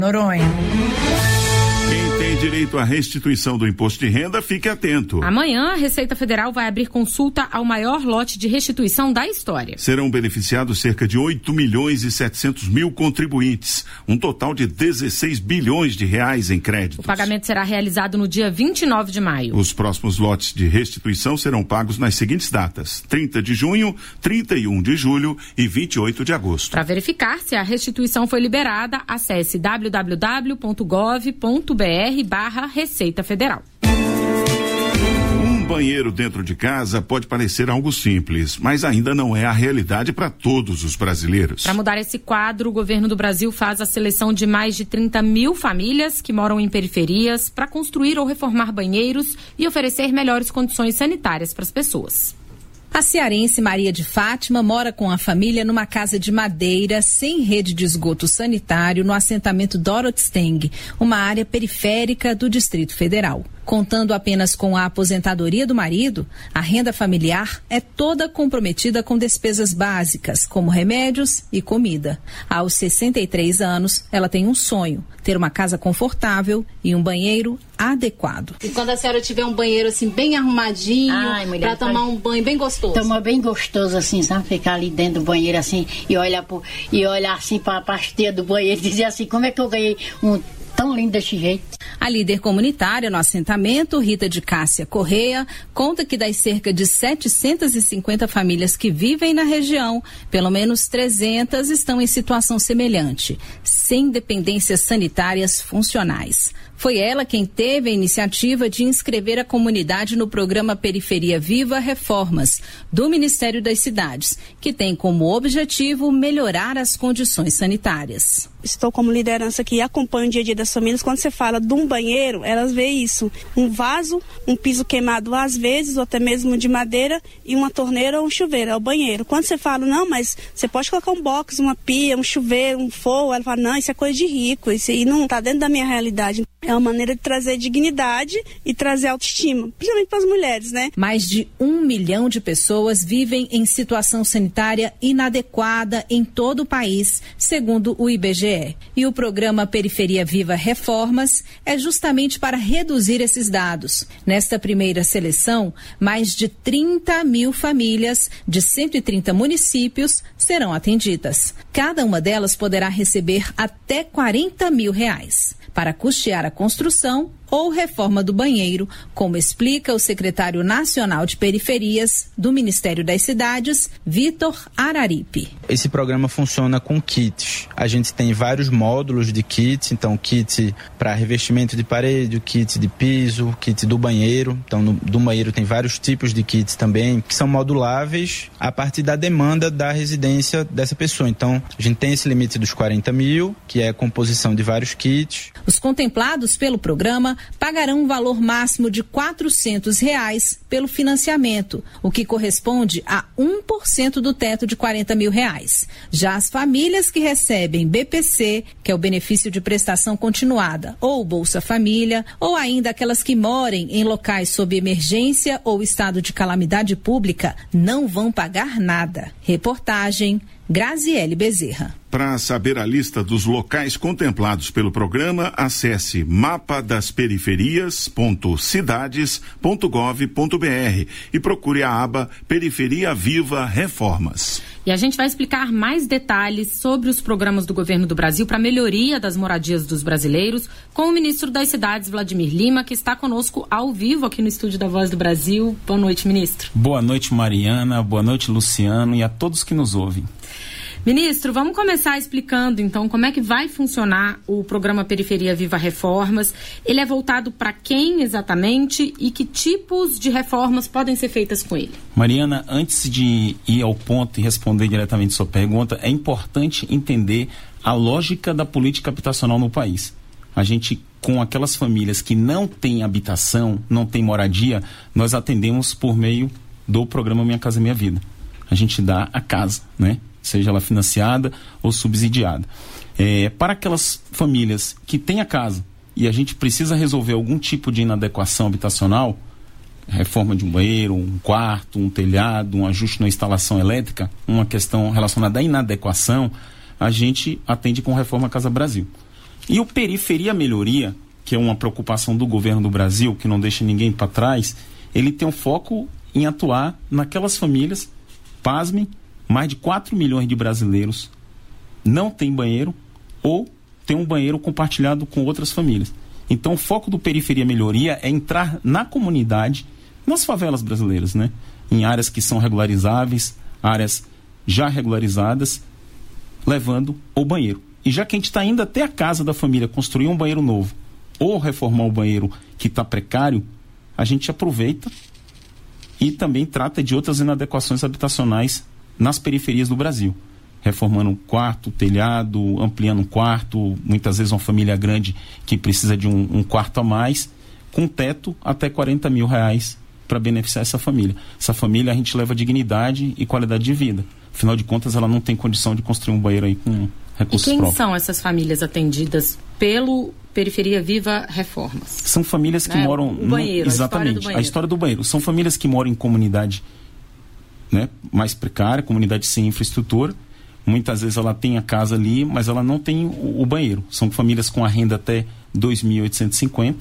Noronha. Quem tem direito à restituição do imposto de renda, fique atento. Amanhã, a Receita Federal vai abrir consulta ao maior lote de restituição da história. Serão beneficiados cerca de 8.700.000 contribuintes, um total de 16 bilhões de reais em créditos. O pagamento será realizado no dia 29 de maio. Os próximos lotes de restituição serão pagos nas seguintes datas: 30 de junho, 31 de julho e 28 de agosto. Para verificar se a restituição foi liberada, acesse www.gov.br/Receita Federal. Um banheiro dentro de casa pode parecer algo simples, mas ainda não é a realidade para todos os brasileiros. Para mudar esse quadro, o governo do Brasil faz a seleção de mais de 30.000 famílias que moram em periferias para construir ou reformar banheiros e oferecer melhores condições sanitárias para as pessoas. A cearense Maria de Fátima mora com a família numa casa de madeira sem rede de esgoto sanitário no assentamento Dorothy Steng, uma área periférica do Distrito Federal. Contando apenas com a aposentadoria do marido, a renda familiar é toda comprometida com despesas básicas, como remédios e comida. Aos 63 anos, ela tem um sonho: ter uma casa confortável e um banheiro adequado. E quando a senhora tiver um banheiro assim bem arrumadinho, para tomar um banho bem gostoso? Tomar bem gostoso assim, sabe? Ficar ali dentro do banheiro assim e olhar assim para a pastilha do banheiro e dizer assim: como é que eu ganhei um tão lindo desse jeito? A líder comunitária no assentamento, Rita de Cássia Correia, conta que das cerca de 750 famílias que vivem na região, pelo menos 300 estão em situação semelhante, sem dependências sanitárias funcionais. Foi ela quem teve a iniciativa de inscrever a comunidade no programa Periferia Viva Reformas, do Ministério das Cidades, que tem como objetivo melhorar as condições sanitárias. Estou como liderança que acompanha o dia a dia das famílias. Quando você fala de um banheiro, elas veem isso: um vaso, um piso queimado às vezes, ou até mesmo de madeira, e uma torneira ou um chuveiro, é o banheiro. Quando você fala, não, mas você pode colocar um box, uma pia, um chuveiro, um forro, ela fala, não, isso é coisa de rico, isso aí não está dentro da minha realidade. É uma maneira de trazer dignidade e trazer autoestima, principalmente para as mulheres, né? Mais de 1 milhão de pessoas vivem em situação sanitária inadequada em todo o país, segundo o IBGE. E o programa Periferia Viva Reformas é justamente para reduzir esses dados. Nesta primeira seleção, mais de 30.000 famílias de 130 municípios serão atendidas. Cada uma delas poderá receber até R$40 mil para custear a construção ou reforma do banheiro, como explica o secretário nacional de periferias do Ministério das Cidades, Vitor Araripe. Esse programa funciona com kits. A gente tem vários módulos de kits, então kit para revestimento de parede, kit de piso, kit do banheiro. Então do banheiro tem vários tipos de kits também, que são moduláveis a partir da demanda da residência dessa pessoa. Então a gente tem esse limite dos 40 mil, que é a composição de vários kits. Os contemplados pelo programa pagarão um valor máximo de R$400 pelo financiamento, o que corresponde a 1% do teto de R$40 mil. Já as famílias que recebem BPC, que é o benefício de prestação continuada, ou Bolsa Família, ou ainda aquelas que morem em locais sob emergência ou estado de calamidade pública, não vão pagar nada. Reportagem Graziele Bezerra. Para saber a lista dos locais contemplados pelo programa, acesse mapadasperiferias.cidades.gov.br e procure a aba Periferia Viva Reformas. E a gente vai explicar mais detalhes sobre os programas do governo do Brasil para a melhoria das moradias dos brasileiros com o ministro das Cidades, Vladimir Lima, que está conosco ao vivo aqui no estúdio da Voz do Brasil. Boa noite, ministro. Boa noite, Mariana. Boa noite, Luciano, e a todos que nos ouvem. Ministro, vamos começar explicando então como é que vai funcionar o programa Periferia Viva Reformas. Ele é voltado para quem exatamente e que tipos de reformas podem ser feitas com ele? Mariana, antes de ir ao ponto e responder diretamente sua pergunta, é importante entender a lógica da política habitacional no país. A gente, com aquelas famílias que não têm habitação, não têm moradia, nós atendemos por meio do programa Minha Casa Minha Vida. A gente dá a casa, né? Seja ela financiada ou subsidiada. Para aquelas famílias que têm a casa e a gente precisa resolver algum tipo de inadequação habitacional, reforma de um banheiro, um quarto, um telhado, um ajuste na instalação elétrica, uma questão relacionada à inadequação, a gente atende com Reforma Casa Brasil. E o Periferia Melhoria, que é uma preocupação do governo do Brasil, que não deixa ninguém para trás, ele tem um foco em atuar naquelas famílias, pasmem, mais de 4 milhões de brasileiros não têm banheiro ou tem um banheiro compartilhado com outras famílias. Então o foco do Periferia Melhoria é entrar na comunidade, nas favelas brasileiras, né? Em áreas que são regularizáveis, áreas já regularizadas, levando o banheiro. E já que a gente está indo até a casa da família construir um banheiro novo ou reformar o banheiro que está precário, a gente aproveita e também trata de outras inadequações habitacionais nas periferias do Brasil. Reformando um quarto, telhado, ampliando um quarto, muitas vezes uma família grande que precisa de um quarto a mais, com teto até R$40 mil para beneficiar essa família. Essa família a gente leva dignidade e qualidade de vida. Afinal de contas, ela não tem condição de construir um banheiro aí com recursos próprios. E quem são essas famílias atendidas pelo Periferia Viva Reformas? São famílias que moram... O banheiro, exatamente, a história do banheiro. São famílias que moram em comunidade, né, mais precária, comunidade sem infraestrutura. Muitas vezes ela tem a casa ali, mas ela não tem o banheiro. São famílias com a renda até R$ 2.850.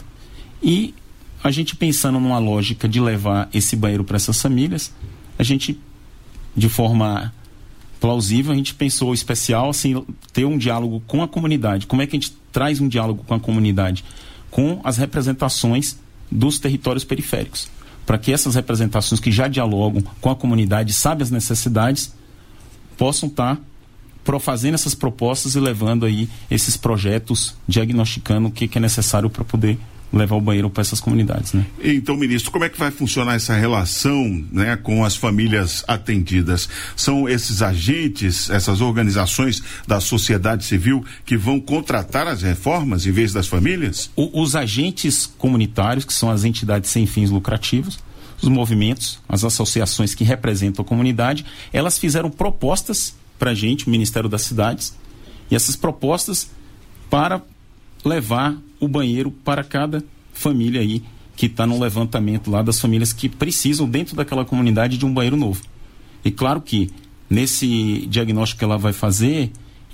E a gente pensando numa lógica de levar esse banheiro para essas famílias, a gente, de forma plausível, a gente pensou especial, assim, ter um diálogo com a comunidade. Como é que a gente traz um diálogo com a comunidade? Com as representações dos territórios periféricos. Para que essas representações que já dialogam com a comunidade, sabem as necessidades, possam estar fazendo essas propostas e levando aí esses projetos, diagnosticando o que é necessário para poder levar o banheiro para essas comunidades, né? Então, ministro, como é que vai funcionar essa relação, né, com as famílias atendidas? São esses agentes, essas organizações da sociedade civil que vão contratar as reformas em vez das famílias? Os agentes comunitários, que são as entidades sem fins lucrativos, os movimentos, as associações que representam a comunidade, elas fizeram propostas para a gente, o Ministério das Cidades, e essas propostas para levar o banheiro para cada família aí que está no levantamento lá das famílias que precisam dentro daquela comunidade de um banheiro novo. E claro que nesse diagnóstico que ela vai fazer,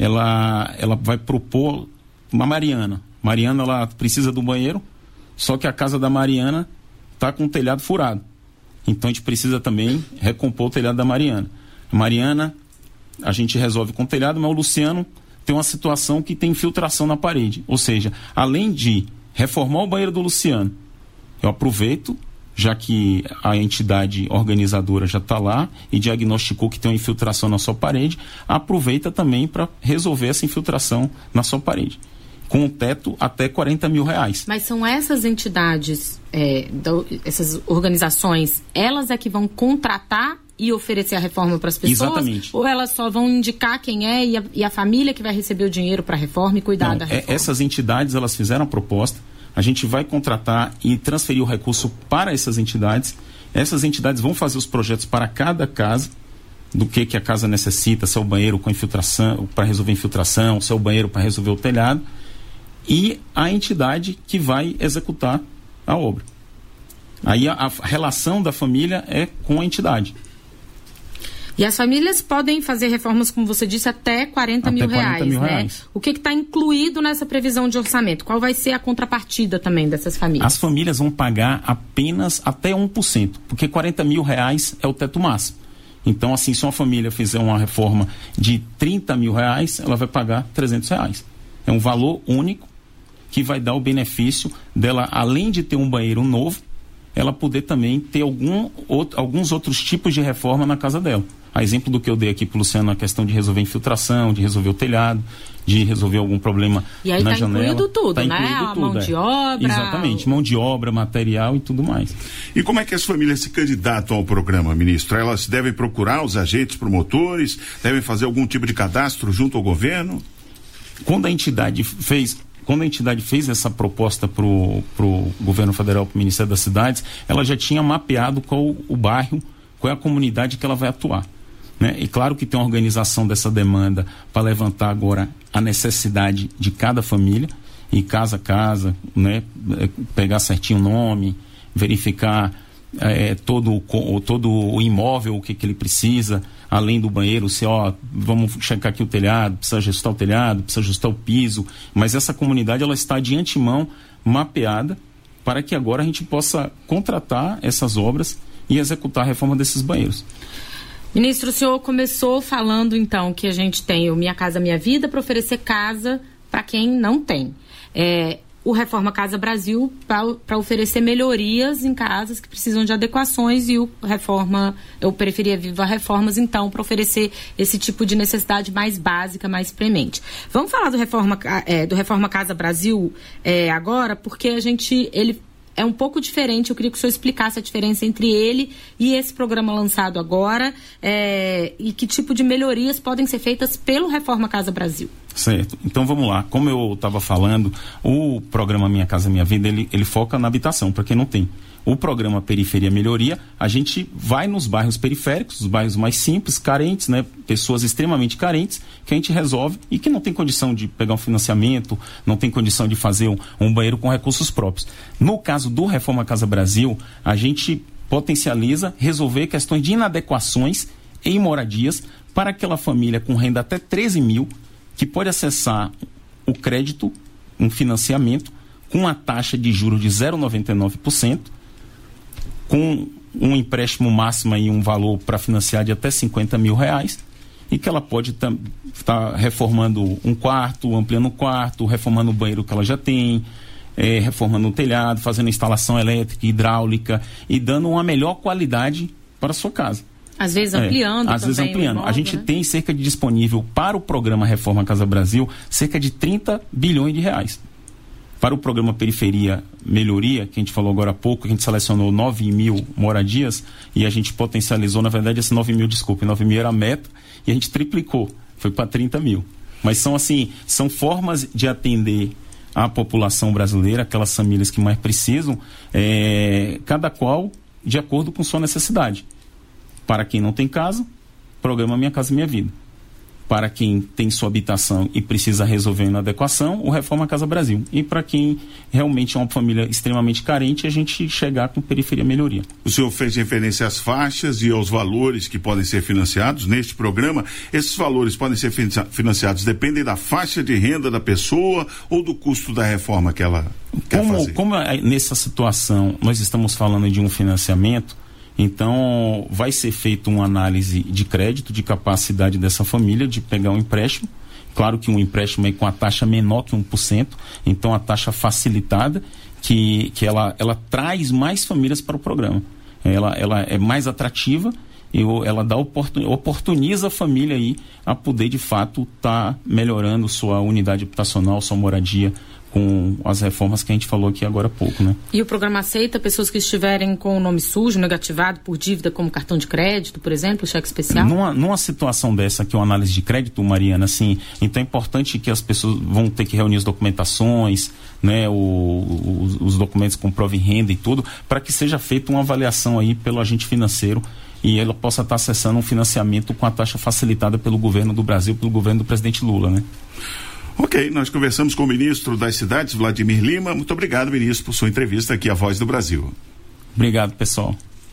ela vai propor uma Mariana. Mariana, ela precisa do banheiro, só que a casa da Mariana está com o telhado furado. Então a gente precisa também recompor o telhado da Mariana. A Mariana, a gente resolve com o telhado, mas o Luciano tem uma situação que tem infiltração na parede. Ou seja, além de reformar o banheiro do Luciano, eu aproveito, já que a entidade organizadora já está lá e diagnosticou que tem uma infiltração na sua parede, aproveita também para resolver essa infiltração na sua parede, com um teto até R$40 mil. Mas são essas entidades, essas organizações, elas é que vão contratar e oferecer a reforma para as pessoas? Exatamente. Ou elas só vão indicar quem é e a família que vai receber o dinheiro para a reforma e cuidar da reforma? Essas entidades, elas fizeram a proposta, a gente vai contratar e transferir o recurso para essas entidades. Essas entidades vão fazer os projetos para cada casa, do que a casa necessita, se é o banheiro com infiltração, para resolver infiltração, se é o banheiro para resolver o telhado, e a entidade que vai executar a obra. Aí a relação da família é com a entidade. E as famílias podem fazer reformas, como você disse, até R$40 mil, né? O que está incluído nessa previsão de orçamento? Qual vai ser a contrapartida também dessas famílias? As famílias vão pagar apenas até 1%, porque R$40 mil é o teto máximo. Então, assim, se uma família fizer uma reforma de R$30 mil, ela vai pagar R$300. É um valor único que vai dar o benefício dela, além de ter um banheiro novo, ela poder também ter alguns outros tipos de reforma na casa dela. A exemplo do que eu dei aqui para o Luciano, a questão de resolver infiltração, de resolver o telhado, de resolver algum problema na janela. E aí está incluído tudo, né? A mão de obra. Exatamente, mão de obra, material e tudo mais. E como é que as famílias se candidatam ao programa, ministro? Elas devem procurar os agentes promotores, devem fazer algum tipo de cadastro junto ao governo? Quando a entidade fez essa proposta para o governo federal, para o Ministério das Cidades, ela já tinha mapeado qual o bairro, qual é a comunidade que ela vai atuar, né? E claro que tem uma organização dessa demanda para levantar agora a necessidade de cada família, e casa a casa, né? Pegar certinho o nome, verificar todo o imóvel, o que ele precisa, além do banheiro, se vamos checar aqui o telhado, precisa ajustar o telhado, precisa ajustar o piso, mas essa comunidade ela está de antemão mapeada para que agora a gente possa contratar essas obras e executar a reforma desses banheiros. Ministro, o senhor começou falando então que a gente tem o Minha Casa Minha Vida para oferecer casa para quem não tem. O Reforma Casa Brasil para oferecer melhorias em casas que precisam de adequações e o Periferia Viva Reformas, então, para oferecer esse tipo de necessidade mais básica, mais premente. Vamos falar do Reforma Casa Brasil agora, porque ele é um pouco diferente. Eu queria que o senhor explicasse a diferença entre ele e esse programa lançado agora e que tipo de melhorias podem ser feitas pelo Reforma Casa Brasil. Certo. Então vamos lá. Como eu estava falando, o programa Minha Casa Minha Vida, ele foca na habitação, para quem não tem. O programa Periferia Melhoria, a gente vai nos bairros periféricos, os bairros mais simples, carentes, né? Pessoas extremamente carentes, que a gente resolve e que não tem condição de pegar um financiamento, não tem condição de fazer um banheiro com recursos próprios. No caso do Reforma Casa Brasil, a gente potencializa resolver questões de inadequações em moradias para aquela família com renda até 13 mil, que pode acessar o crédito, um financiamento, com a taxa de juros de 0,99%, com um empréstimo máximo e um valor para financiar de até R$50 mil, e que ela pode estar reformando um quarto, ampliando um quarto, reformando o banheiro que ela já tem, reformando o telhado, fazendo instalação elétrica, hidráulica e dando uma melhor qualidade para a sua casa. Às vezes ampliando às vezes ampliando. Imóvel, a gente tem cerca de disponível para o programa Reforma Casa Brasil cerca de 30 bilhões de reais. Para o programa Periferia Melhoria, que a gente falou agora há pouco, a gente selecionou 9 mil moradias e a gente potencializou, na verdade, esse 9 mil era a meta e a gente triplicou, foi para 30 mil. Mas são formas de atender a população brasileira, aquelas famílias que mais precisam, cada qual de acordo com sua necessidade. Para quem não tem casa, programa Minha Casa Minha Vida. Para quem tem sua habitação e precisa resolver uma adequação, o Reforma Casa Brasil. E para quem realmente é uma família extremamente carente, a gente chegar com Periferia Melhoria. O senhor fez referência às faixas e aos valores que podem ser financiados neste programa. Esses valores podem ser financiados, dependem da faixa de renda da pessoa ou do custo da reforma que ela quer fazer? Como nessa situação nós estamos falando de um financiamento, então vai ser feita uma análise de crédito, de capacidade dessa família de pegar um empréstimo. Claro que um empréstimo com a taxa menor que 1%, então a taxa facilitada, que ela traz mais famílias para o programa. Ela é mais atrativa e ela oportuniza a família aí a poder de fato estar melhorando sua unidade habitacional, sua moradia, com as reformas que a gente falou aqui agora há pouco, né? E o programa aceita pessoas que estiverem com o nome sujo, negativado por dívida, como cartão de crédito, por exemplo, cheque especial? Numa situação dessa, que é uma análise de crédito, Mariana, assim, então é importante que as pessoas vão ter que reunir as documentações, né, os documentos com prova em renda e tudo, para que seja feita uma avaliação aí pelo agente financeiro e ela possa estar acessando um financiamento com a taxa facilitada pelo governo do Brasil, pelo governo do presidente Lula, né? Ok, nós conversamos com o ministro das Cidades, Vladimir Lima. Muito obrigado, ministro, por sua entrevista aqui à Voz do Brasil. Obrigado, pessoal.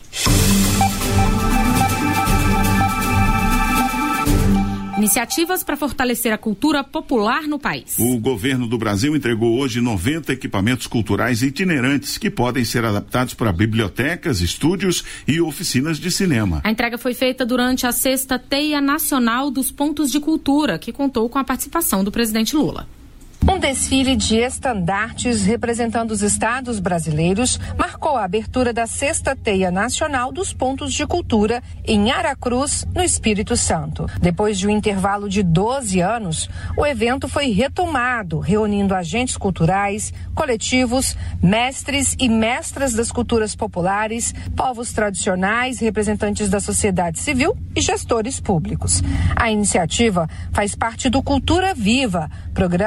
Iniciativas para fortalecer a cultura popular no país. O governo do Brasil entregou hoje 90 equipamentos culturais itinerantes que podem ser adaptados para bibliotecas, estúdios e oficinas de cinema. A entrega foi feita durante a 6ª Teia Nacional dos Pontos de Cultura, que contou com a participação do presidente Lula. Um desfile de estandartes representando os estados brasileiros marcou a abertura da 6ª Teia Nacional dos Pontos de Cultura em Aracruz, no Espírito Santo. Depois de um intervalo de 12 anos, o evento foi retomado, reunindo agentes culturais, coletivos, mestres e mestras das culturas populares, povos tradicionais, representantes da sociedade civil e gestores públicos. A iniciativa faz parte do Cultura Viva, programa criado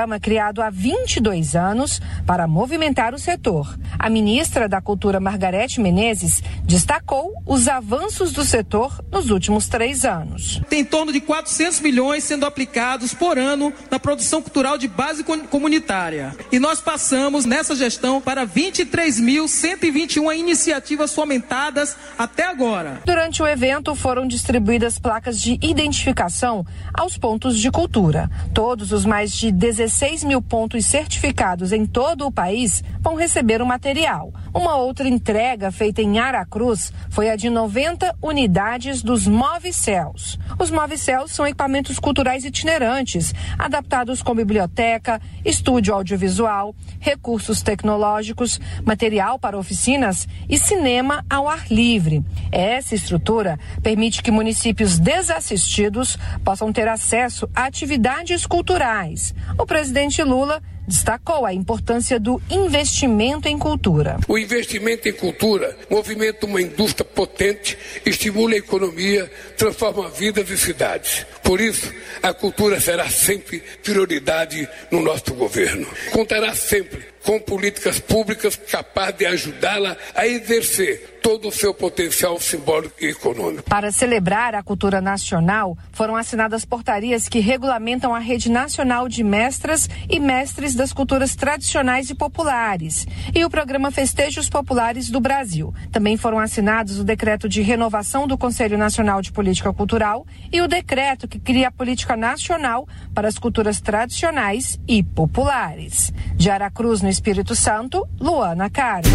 criado há 22 anos para movimentar o setor. A ministra da Cultura, Margarete Menezes, destacou os avanços do setor nos últimos 3 anos. Tem em torno de 400 milhões sendo aplicados por ano na produção cultural de base comunitária. E nós passamos nessa gestão para 23.121 iniciativas fomentadas até agora. Durante o evento foram distribuídas placas de identificação aos pontos de cultura. Todos os mais de 16 mil pontos certificados em todo o país vão receber o material. Uma outra entrega feita em Aracruz foi a de 90 unidades dos Move-Céus. Os Move-Céus são equipamentos culturais itinerantes, adaptados com biblioteca, estúdio audiovisual, recursos tecnológicos, material para oficinas e cinema ao ar livre. Essa estrutura permite que municípios desassistidos possam ter acesso a atividades culturais. O presidente Lula destacou a importância do investimento em cultura. O investimento em cultura movimenta uma indústria potente, estimula a economia, transforma vidas e cidades. Por isso, a cultura será sempre prioridade no nosso governo. Contará sempre com políticas públicas capazes de ajudá-la a exercer todo o seu potencial simbólico e econômico. Para celebrar a cultura nacional, foram assinadas portarias que regulamentam a Rede Nacional de Mestras e Mestres das Culturas Tradicionais e Populares e o programa Festejos Populares do Brasil. Também foram assinados o decreto de renovação do Conselho Nacional de Política Cultural e o decreto que cria a Política Nacional para as Culturas Tradicionais e Populares. De Aracruz, no Espírito Santo, Luana Caro.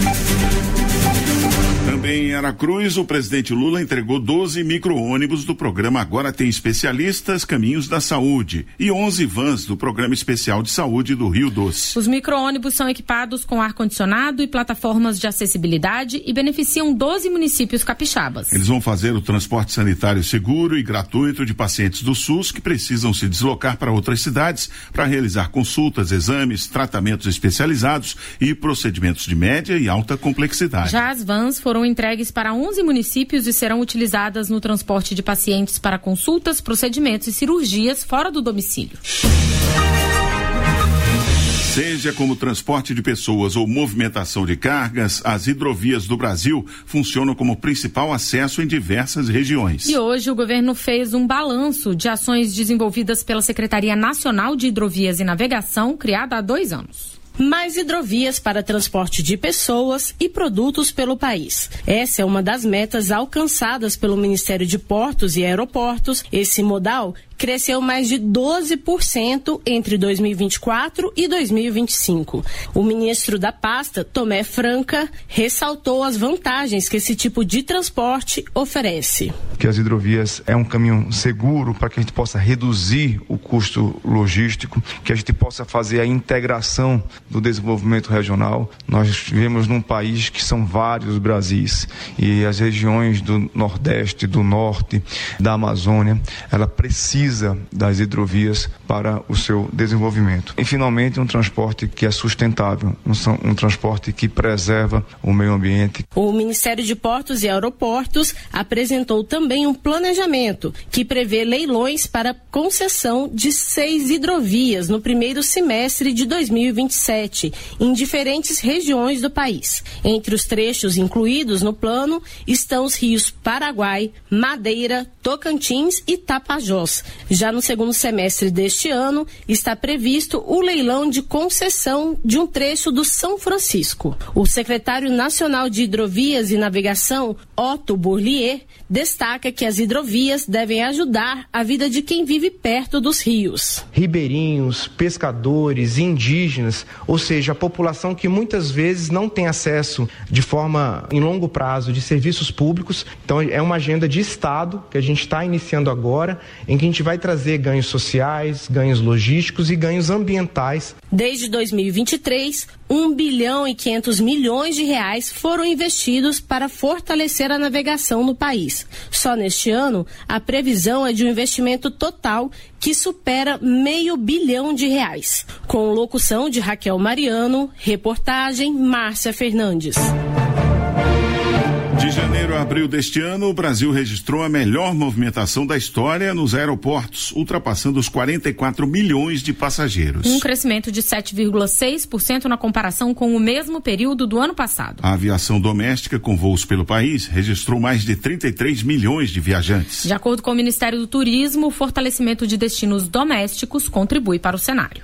Também em Aracruz, o presidente Lula entregou 12 micro-ônibus do programa Agora Tem Especialistas Caminhos da Saúde e 11 vans do Programa Especial de Saúde do Rio Doce. Os micro-ônibus são equipados com ar-condicionado e plataformas de acessibilidade e beneficiam 12 municípios capixabas. Eles vão fazer o transporte sanitário seguro e gratuito de pacientes do SUS que precisam se deslocar para outras cidades para realizar consultas, exames, tratamentos especializados e procedimentos de média e alta complexidade. Já as vans foram entregues para 11 municípios e serão utilizadas no transporte de pacientes para consultas, procedimentos e cirurgias fora do domicílio. Seja como transporte de pessoas ou movimentação de cargas, as hidrovias do Brasil funcionam como principal acesso em diversas regiões. E hoje o governo fez um balanço de ações desenvolvidas pela Secretaria Nacional de Hidrovias e Navegação, criada há 2 anos. Mais hidrovias para transporte de pessoas e produtos pelo país. Essa é uma das metas alcançadas pelo Ministério de Portos e Aeroportos. Esse modal cresceu mais de 12% entre 2024 e 2025. O ministro da pasta, Tomé Franca, ressaltou as vantagens que esse tipo de transporte oferece. Que as hidrovias é um caminho seguro para que a gente possa reduzir o custo logístico, que a gente possa fazer a integração do desenvolvimento regional. Nós vivemos num país que são vários Brasis e as regiões do Nordeste, do Norte, da Amazônia, ela precisa das hidrovias para o seu desenvolvimento. E, finalmente, um transporte que é sustentável, um transporte que preserva o meio ambiente. O Ministério de Portos e Aeroportos apresentou também um planejamento que prevê leilões para concessão de 6 hidrovias no primeiro semestre de 2027, em diferentes regiões do país. Entre os trechos incluídos no plano estão os rios Paraguai, Madeira, Tocantins e Tapajós. Já no segundo semestre deste ano, está previsto o leilão de concessão de um trecho do São Francisco. O secretário nacional de Hidrovias e Navegação, Otto Bourlier, destaca que as hidrovias devem ajudar a vida de quem vive perto dos rios. Ribeirinhos, pescadores, indígenas, ou seja, a população que muitas vezes não tem acesso de forma em longo prazo de serviços públicos. Então é uma agenda de Estado que a gente está iniciando agora, em que a gente vai trazer ganhos sociais, ganhos logísticos e ganhos ambientais. Desde 2023, 1 bilhão e 500 milhões de reais foram investidos para fortalecer a navegação no país. Só neste ano, a previsão é de um investimento total que supera R$500 bilhão. Com locução de Raquel Mariano, reportagem Márcia Fernandes. De janeiro a abril deste ano, o Brasil registrou a melhor movimentação da história nos aeroportos, ultrapassando os 44 milhões de passageiros. Um crescimento de 7,6% na comparação com o mesmo período do ano passado. A aviação doméstica com voos pelo país registrou mais de 33 milhões de viajantes. De acordo com o Ministério do Turismo, o fortalecimento de destinos domésticos contribui para o cenário.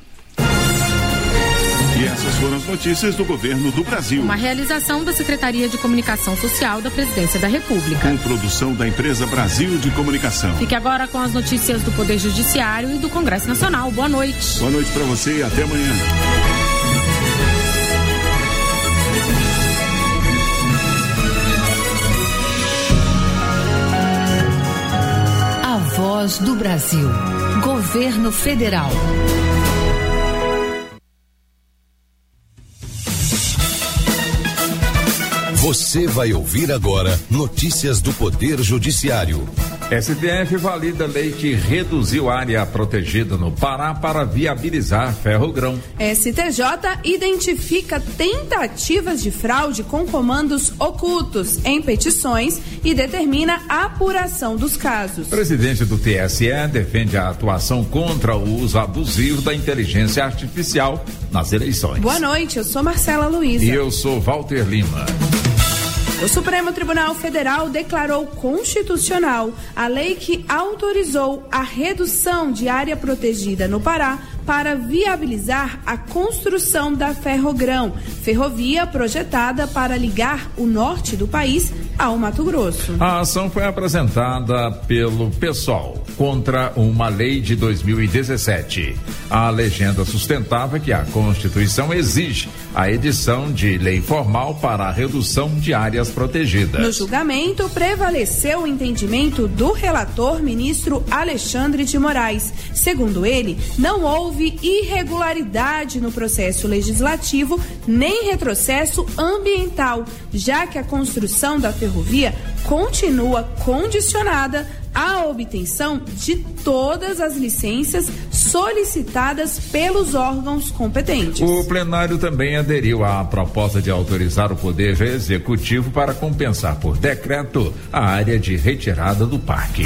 E essas foram as notícias do governo do Brasil. Uma realização da Secretaria de Comunicação Social da Presidência da República. Com produção da empresa Brasil de Comunicação. Fique agora com as notícias do Poder Judiciário e do Congresso Nacional. Boa noite. Boa noite para você e até amanhã. A Voz do Brasil. Governo Federal. Você vai ouvir agora notícias do Poder Judiciário. STF valida lei que reduziu área protegida no Pará para viabilizar ferrogrão. STJ identifica tentativas de fraude com comandos ocultos em petições e determina a apuração dos casos. O presidente do TSE defende a atuação contra o uso abusivo da inteligência artificial nas eleições. Boa noite, eu sou Marcela Luiza. E eu sou Walter Lima. O Supremo Tribunal Federal declarou constitucional a lei que autorizou a redução de área protegida no Pará para viabilizar a construção da Ferrogrão, ferrovia projetada para ligar o norte do país ao Mato Grosso. A ação foi apresentada pelo PSOL contra uma lei de 2017. A legenda sustentava que a Constituição exige a edição de lei formal para a redução de áreas protegidas. No julgamento, prevaleceu o entendimento do relator, ministro Alexandre de Moraes. Segundo ele, não houve irregularidade no processo legislativo nem retrocesso ambiental, já que a construção da ferrovia continua condicionada à obtenção de todas as licenças solicitadas pelos órgãos competentes. O plenário também aderiu à proposta de autorizar o Poder Executivo para compensar por decreto a área de retirada do parque.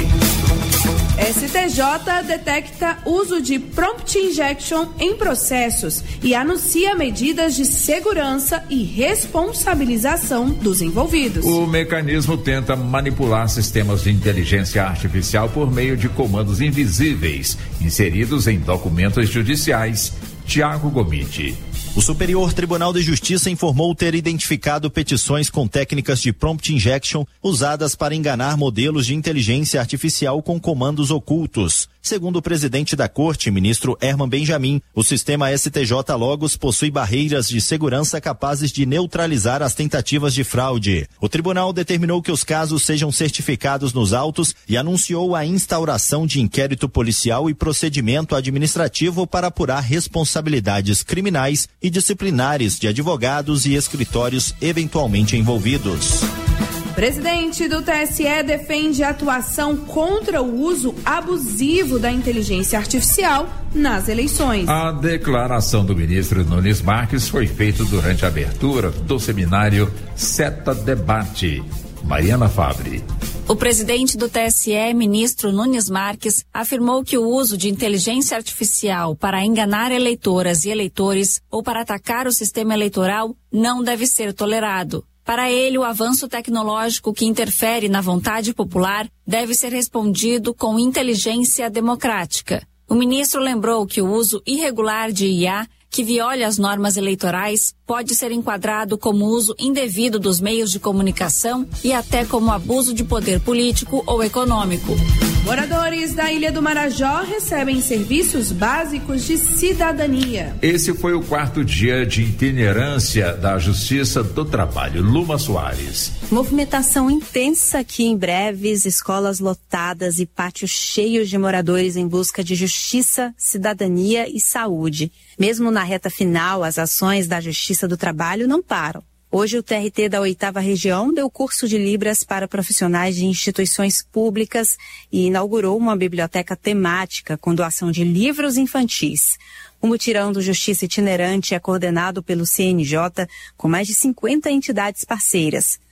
STJ detecta uso de prompt injection em processos e anuncia medidas de segurança e responsabilização dos envolvidos. O mecanismo tenta manipular sistemas de inteligência artificial por meio de comandos invisíveis inseridos em documentos judiciais. Tiago Gomiti. O Superior Tribunal de Justiça informou ter identificado petições com técnicas de prompt injection usadas para enganar modelos de inteligência artificial com comandos ocultos. Segundo o presidente da Corte, ministro Herman Benjamin, o sistema STJ Logos possui barreiras de segurança capazes de neutralizar as tentativas de fraude. O tribunal determinou que os casos sejam certificados nos autos e anunciou a instauração de inquérito policial e procedimento administrativo para apurar responsabilidades criminais e disciplinares de advogados e escritórios eventualmente envolvidos. Presidente do TSE defende a atuação contra o uso abusivo da inteligência artificial nas eleições. A declaração do ministro Nunes Marques foi feita durante a abertura do seminário Seta Debate. Mariana Fabre. O presidente do TSE, ministro Nunes Marques, afirmou que o uso de inteligência artificial para enganar eleitoras e eleitores ou para atacar o sistema eleitoral não deve ser tolerado. Para ele, o avanço tecnológico que interfere na vontade popular deve ser respondido com inteligência democrática. O ministro lembrou que o uso irregular de IA, que viola as normas eleitorais, pode ser enquadrado como uso indevido dos meios de comunicação e até como abuso de poder político ou econômico. Moradores da Ilha do Marajó recebem serviços básicos de cidadania. Esse foi o 4º dia de itinerância da Justiça do Trabalho. Luma Soares. Movimentação intensa aqui em Breves, escolas lotadas e pátios cheios de moradores em busca de justiça, cidadania e saúde. Mesmo na reta final, as ações da Justiça do Trabalho não param. Hoje, o TRT da 8ª Região deu curso de Libras para profissionais de instituições públicas e inaugurou uma biblioteca temática com doação de livros infantis. O mutirão do Justiça Itinerante é coordenado pelo CNJ com mais de 50 entidades parceiras.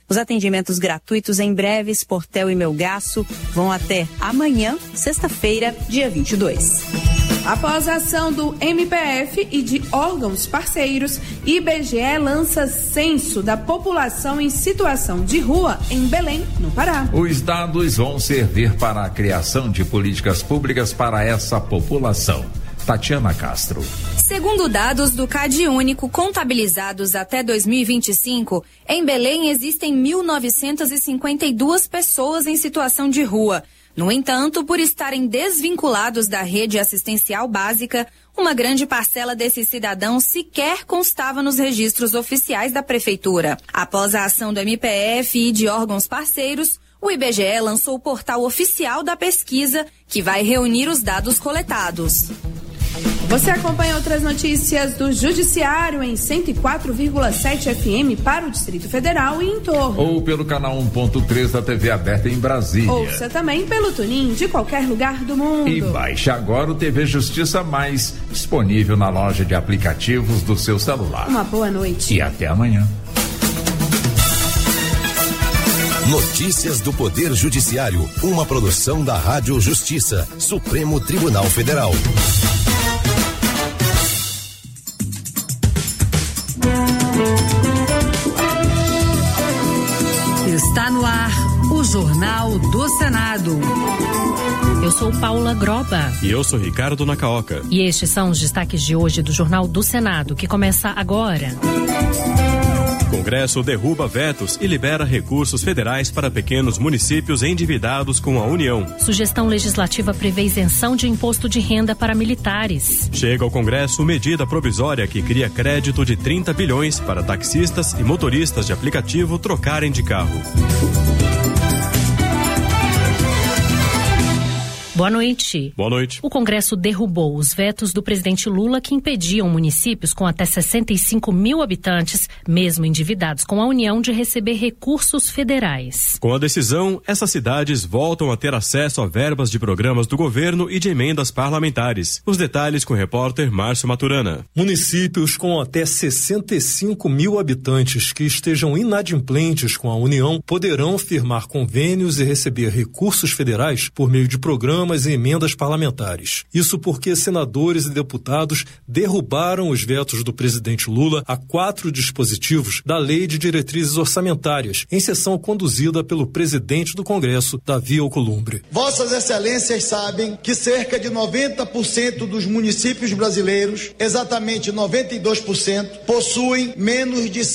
Os atendimentos gratuitos em Breves, Portel e Melgaço vão até amanhã, sexta-feira, dia 22. Após a ação do MPF e de órgãos parceiros, IBGE lança censo da população em situação de rua em Belém, no Pará. Os dados vão servir para a criação de políticas públicas para essa população. Tatiana Castro. Segundo dados do CadÚnico contabilizados até 2025, em Belém existem 1.952 pessoas em situação de rua. No entanto, por estarem desvinculados da rede assistencial básica, uma grande parcela desses cidadãos sequer constava nos registros oficiais da Prefeitura. Após a ação do MPF e de órgãos parceiros, o IBGE lançou o portal oficial da pesquisa, que vai reunir os dados coletados. Você acompanha outras notícias do Judiciário em 104,7 FM para o Distrito Federal e em torno. Ou pelo canal 1.3 da TV aberta em Brasília. Ouça também pelo TuneIn de qualquer lugar do mundo. E baixe agora o TV Justiça Mais, disponível na loja de aplicativos do seu celular. Uma boa noite. E até amanhã. Notícias do Poder Judiciário, uma produção da Rádio Justiça, Supremo Tribunal Federal. Está no ar o Jornal do Senado. Eu sou Paula Groba. E eu sou Ricardo Nacaoca. E estes são os destaques de hoje do Jornal do Senado, que começa agora. Congresso derruba vetos e libera recursos federais para pequenos municípios endividados com a União. Sugestão legislativa prevê isenção de imposto de renda para militares. Chega ao Congresso medida provisória que cria crédito de 30 bilhões para taxistas e motoristas de aplicativo trocarem de carro. Boa noite. Boa noite. O Congresso derrubou os vetos do presidente Lula que impediam municípios com até 65 mil habitantes, mesmo endividados com a União, de receber recursos federais. Com a decisão, essas cidades voltam a ter acesso a verbas de programas do governo e de emendas parlamentares. Os detalhes com o repórter Márcio Maturana. Municípios com até 65 mil habitantes que estejam inadimplentes com a União poderão firmar convênios e receber recursos federais por meio de programas e emendas parlamentares. Isso porque senadores e deputados derrubaram os vetos do presidente Lula a 4 dispositivos da Lei de Diretrizes Orçamentárias, em sessão conduzida pelo presidente do Congresso, Davi Alcolumbre. Vossas Excelências sabem que cerca de 90% dos municípios brasileiros, exatamente 92%, possuem menos de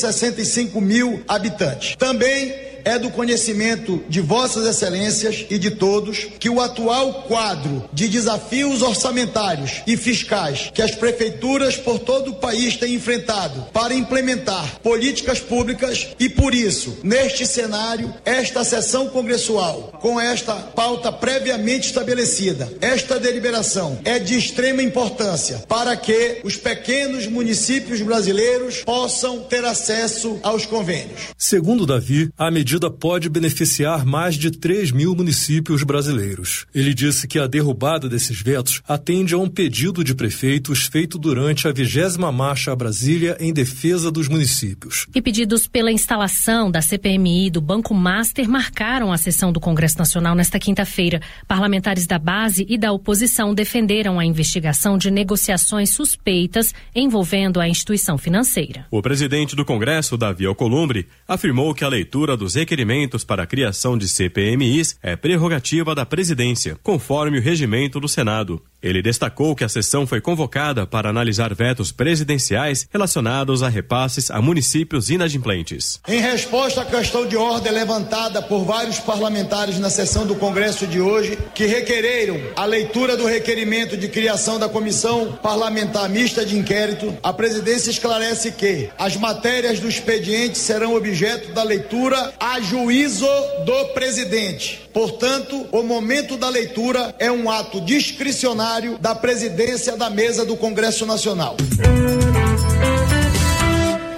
165 mil habitantes. Também é do conhecimento de Vossas Excelências e de todos que o atual quadro de desafios orçamentários e fiscais que as prefeituras por todo o país têm enfrentado para implementar políticas públicas e, por isso, neste cenário, esta sessão congressual, com esta pauta previamente estabelecida, esta deliberação é de extrema importância para que os pequenos municípios brasileiros possam ter acesso aos convênios. Segundo Davi, a medida pode beneficiar mais de 3 mil municípios brasileiros. Ele disse que a derrubada desses vetos atende a um pedido de prefeitos feito durante a 20ª Marcha a Brasília em defesa dos municípios. E pedidos pela instalação da CPMI e do Banco Master marcaram a sessão do Congresso Nacional nesta quinta-feira. Parlamentares da base e da oposição defenderam a investigação de negociações suspeitas envolvendo a instituição financeira. O presidente do Congresso, Davi Alcolumbre, afirmou que a leitura dos requerimentos para a criação de CPMIs é prerrogativa da presidência, conforme o regimento do Senado. Ele destacou que a sessão foi convocada para analisar vetos presidenciais relacionados a repasses a municípios inadimplentes. Em resposta à questão de ordem levantada por vários parlamentares na sessão do Congresso de hoje, que requereram a leitura do requerimento de criação da Comissão Parlamentar Mista de Inquérito, a presidência esclarece que as matérias do expediente serão objeto da leitura a juízo do presidente. Portanto, o momento da leitura é um ato discricionário da presidência da mesa do Congresso Nacional.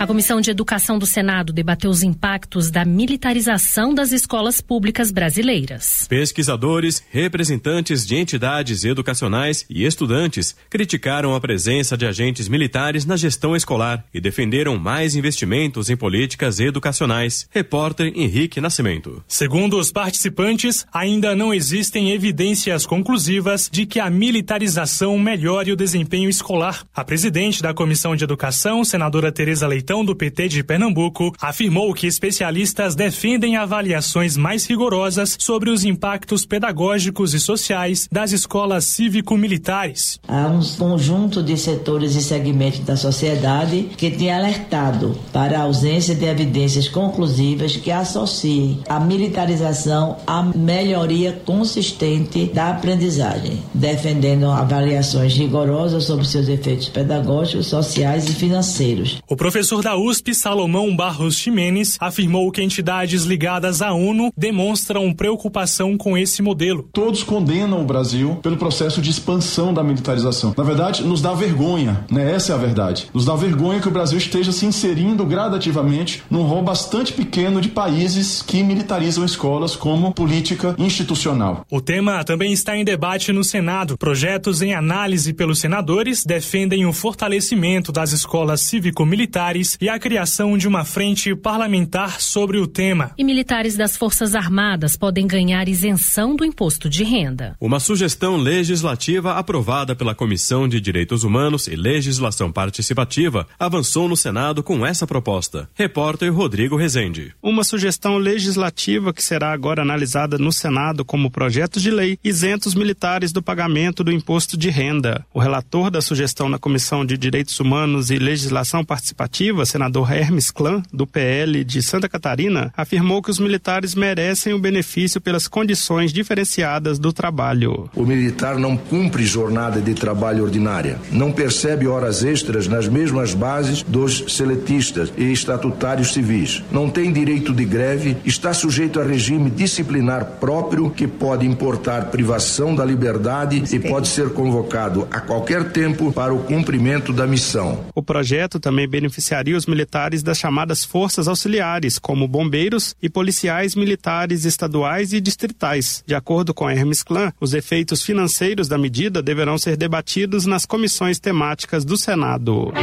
A Comissão de Educação do Senado debateu os impactos da militarização das escolas públicas brasileiras. Pesquisadores, representantes de entidades educacionais e estudantes criticaram a presença de agentes militares na gestão escolar e defenderam mais investimentos em políticas educacionais. Repórter Henrique Nascimento. Segundo os participantes, ainda não existem evidências conclusivas de que a militarização melhore o desempenho escolar. A presidente da Comissão de Educação, senadora Tereza Leitão, do PT de Pernambuco, afirmou que especialistas defendem avaliações mais rigorosas sobre os impactos pedagógicos e sociais das escolas cívico-militares. Há um conjunto de setores e segmentos da sociedade que tem alertado para a ausência de evidências conclusivas que associem a militarização à melhoria consistente da aprendizagem, defendendo avaliações rigorosas sobre seus efeitos pedagógicos, sociais e financeiros. O professor da USP, Salomão Barros Ximenes, afirmou que entidades ligadas à ONU demonstram preocupação com esse modelo. Todos condenam o Brasil pelo processo de expansão da militarização. Na verdade, nos dá vergonha, né? Essa é a verdade. Nos dá vergonha que o Brasil esteja se inserindo gradativamente num rol bastante pequeno de países que militarizam escolas como política institucional. O tema também está em debate no Senado. Projetos em análise pelos senadores defendem o fortalecimento das escolas cívico-militares e a criação de uma frente parlamentar sobre o tema. E militares das Forças Armadas podem ganhar isenção do imposto de renda. Uma sugestão legislativa aprovada pela Comissão de Direitos Humanos e Legislação Participativa avançou no Senado com essa proposta. Repórter Rodrigo Rezende. Uma sugestão legislativa que será agora analisada no Senado como projeto de lei isenta os militares do pagamento do imposto de renda. O relator da sugestão na Comissão de Direitos Humanos e Legislação Participativa, senador Hermes Klan, do PL de Santa Catarina, afirmou que os militares merecem o benefício pelas condições diferenciadas do trabalho. O militar não cumpre jornada de trabalho ordinária, não percebe horas extras nas mesmas bases dos seletistas e estatutários civis, não tem direito de greve, está sujeito a regime disciplinar próprio que pode importar privação da liberdade e pode ser convocado a qualquer tempo para o cumprimento da missão. O projeto também beneficiaria os militares das chamadas forças auxiliares, como bombeiros e policiais militares estaduais e distritais. De acordo com a Hermes Klan, os efeitos financeiros da medida deverão ser debatidos nas comissões temáticas do Senado.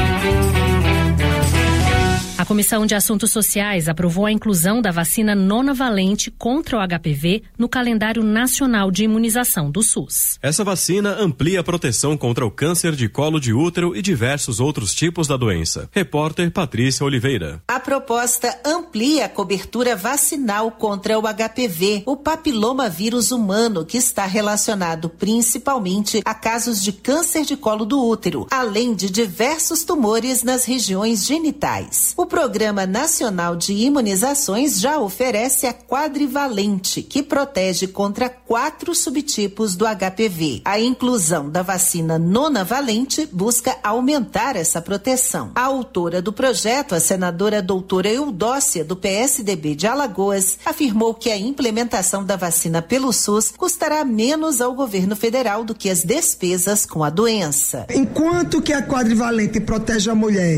A Comissão de Assuntos Sociais aprovou a inclusão da vacina nonavalente contra o HPV no calendário nacional de imunização do SUS. Essa vacina amplia a proteção contra o câncer de colo de útero e diversos outros tipos da doença. Repórter Patrícia Oliveira. A proposta amplia a cobertura vacinal contra o HPV, o papilomavírus humano, que está relacionado principalmente a casos de câncer de colo do útero, além de diversos tumores nas regiões genitais. O Programa Nacional de Imunizações já oferece a quadrivalente, que protege contra 4 subtipos do HPV. A inclusão da vacina nonavalente busca aumentar essa proteção. A autora do projeto, a senadora doutora Eudócia, do PSDB de Alagoas, afirmou que a implementação da vacina pelo SUS custará menos ao governo federal do que as despesas com a doença. Enquanto que a quadrivalente protege a mulher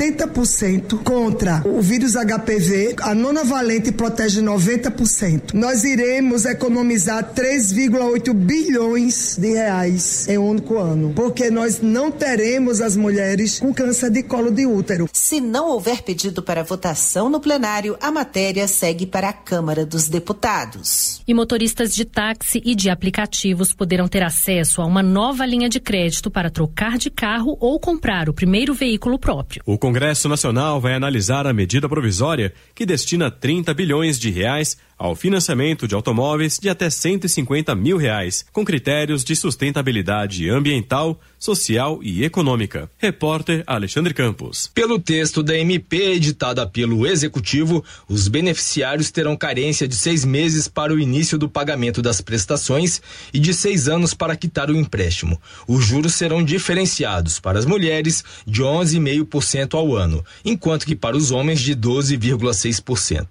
70% contra o vírus HPV, a nonavalente protege 90%. Nós iremos economizar 3,8 bilhões de reais em um único ano, porque nós não teremos as mulheres com câncer de colo de útero. Se não houver pedido para votação no plenário, a matéria segue para a Câmara dos Deputados. E motoristas de táxi e de aplicativos poderão ter acesso a uma nova linha de crédito para trocar de carro ou comprar o primeiro veículo próprio. O Congresso Nacional vai analisar a medida provisória que destina 30 bilhões de reais ao financiamento de automóveis de até R$150 mil, com critérios de sustentabilidade ambiental, social e econômica. Repórter Alexandre Campos. Pelo texto da MP editada pelo Executivo, os beneficiários terão carência de 6 meses para o início do pagamento das prestações e de 6 anos para quitar o empréstimo. Os juros serão diferenciados para as mulheres de 11,5% ao ano, enquanto que para os homens de 12,6%.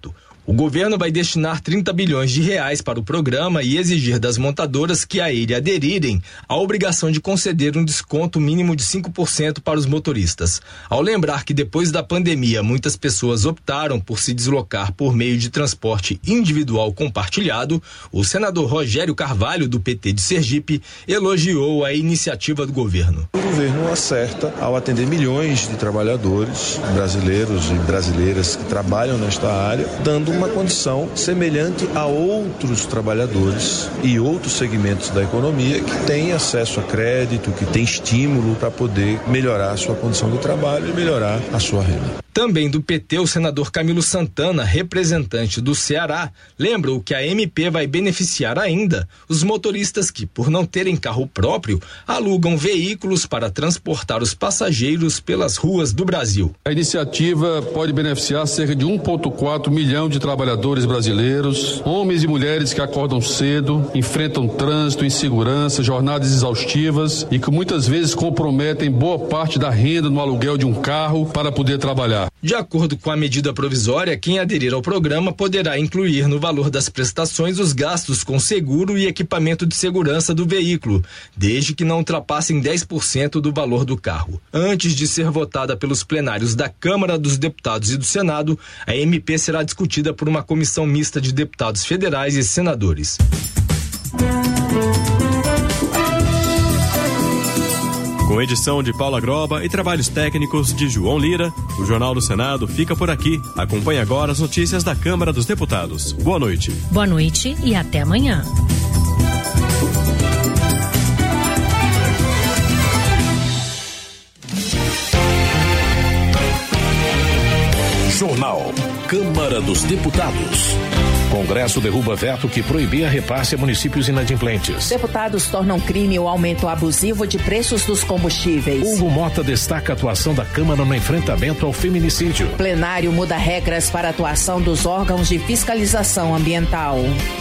O governo vai destinar 30 bilhões de reais para o programa e exigir das montadoras que a ele aderirem a obrigação de conceder um desconto mínimo de 5% para os motoristas. Ao lembrar que depois da pandemia muitas pessoas optaram por se deslocar por meio de transporte individual compartilhado, o senador Rogério Carvalho, do PT de Sergipe, elogiou a iniciativa do governo. O governo acerta ao atender milhões de trabalhadores brasileiros e brasileiras que trabalham nesta área, dando uma condição semelhante a outros trabalhadores e outros segmentos da economia que têm acesso a crédito, que têm estímulo para poder melhorar a sua condição de trabalho e melhorar a sua renda. Também do PT, o senador Camilo Santana, representante do Ceará, lembrou que a MP vai beneficiar ainda os motoristas que, por não terem carro próprio, alugam veículos para transportar os passageiros pelas ruas do Brasil. A iniciativa pode beneficiar cerca de 1,4 milhão de trabalhadores brasileiros, homens e mulheres que acordam cedo, enfrentam trânsito, insegurança, jornadas exaustivas e que muitas vezes comprometem boa parte da renda no aluguel de um carro para poder trabalhar. De acordo com a medida provisória, quem aderir ao programa poderá incluir no valor das prestações os gastos com seguro e equipamento de segurança do veículo, desde que não ultrapassem 10% do valor do carro. Antes de ser votada pelos plenários da Câmara dos Deputados e do Senado, a MP será discutida por uma comissão mista de deputados federais e senadores. Com edição de Paula Groba e trabalhos técnicos de João Lira, o Jornal do Senado fica por aqui. Acompanhe agora as notícias da Câmara dos Deputados. Boa noite. Boa noite e até amanhã. Jornal Câmara dos Deputados. Congresso derruba veto que proibia repasse a municípios inadimplentes. Deputados tornam crime o aumento abusivo de preços dos combustíveis. Hugo Mota destaca a atuação da Câmara no enfrentamento ao feminicídio. Plenário muda regras para a atuação dos órgãos de fiscalização ambiental.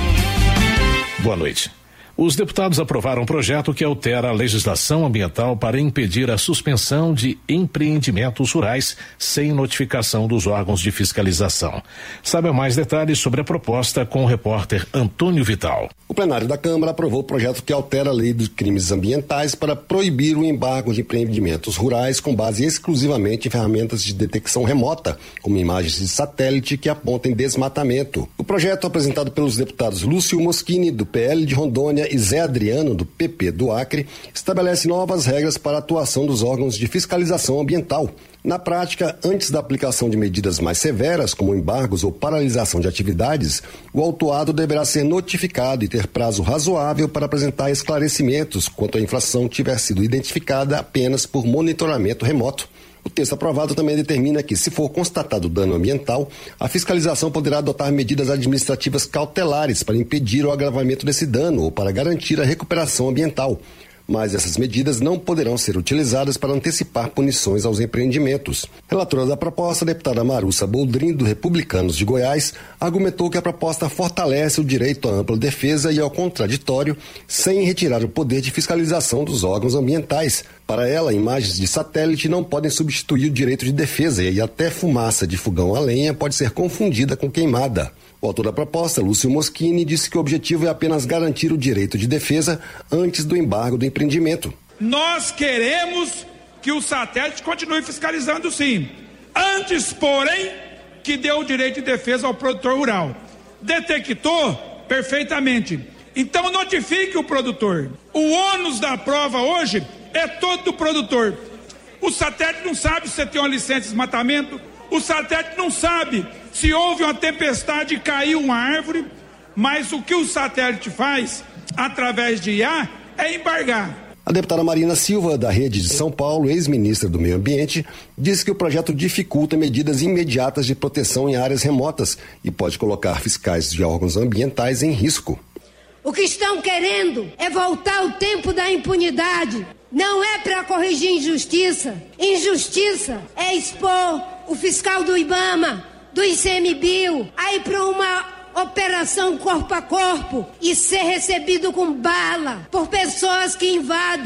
Boa noite. Os deputados aprovaram um projeto que altera a legislação ambiental para impedir a suspensão de empreendimentos rurais sem notificação dos órgãos de fiscalização. Saiba mais detalhes sobre a proposta com o repórter Antônio Vital. O plenário da Câmara aprovou o projeto que altera a lei dos crimes ambientais para proibir o embargo de empreendimentos rurais com base exclusivamente em ferramentas de detecção remota, como imagens de satélite que apontem desmatamento. O projeto, apresentado pelos deputados Lúcio Moschini, do PL de Rondônia, e Zé Adriano, do PP do Acre, estabelece novas regras para a atuação dos órgãos de fiscalização ambiental. Na prática, antes da aplicação de medidas mais severas, como embargos ou paralisação de atividades, o autuado deverá ser notificado e ter prazo razoável para apresentar esclarecimentos quanto a infração tiver sido identificada apenas por monitoramento remoto. O texto aprovado também determina que, se for constatado dano ambiental, a fiscalização poderá adotar medidas administrativas cautelares para impedir o agravamento desse dano ou para garantir a recuperação ambiental. Mas essas medidas não poderão ser utilizadas para antecipar punições aos empreendimentos. Relatora da proposta, a deputada Marussa Boldrin, do Republicanos de Goiás, argumentou que a proposta fortalece o direito à ampla defesa e ao contraditório, sem retirar o poder de fiscalização dos órgãos ambientais. Para ela, imagens de satélite não podem substituir o direito de defesa e até fumaça de fogão a lenha pode ser confundida com queimada. O autor da proposta, Lúcio Moschini, disse que o objetivo é apenas garantir o direito de defesa antes do embargo do empreendimento. Nós queremos que o satélite continue fiscalizando, sim. Antes, porém, que dê o direito de defesa ao produtor rural. Detectou? Perfeitamente. Então notifique o produtor. O ônus da prova hoje é todo do produtor. O satélite não sabe se você tem uma licença de desmatamento, o satélite não sabe se houve uma tempestade e caiu uma árvore, mas o que o satélite faz, através de IA, é embargar. A deputada Marina Silva, da Rede de São Paulo, ex-ministra do Meio Ambiente, disse que o projeto dificulta medidas imediatas de proteção em áreas remotas e pode colocar fiscais de órgãos ambientais em risco. O que estão querendo é voltar ao tempo da impunidade. Não é para corrigir injustiça. Injustiça é expor o fiscal do IBAMA, do ICMBio, a ir para uma operação corpo a corpo e ser recebido com bala por pessoas que invadem,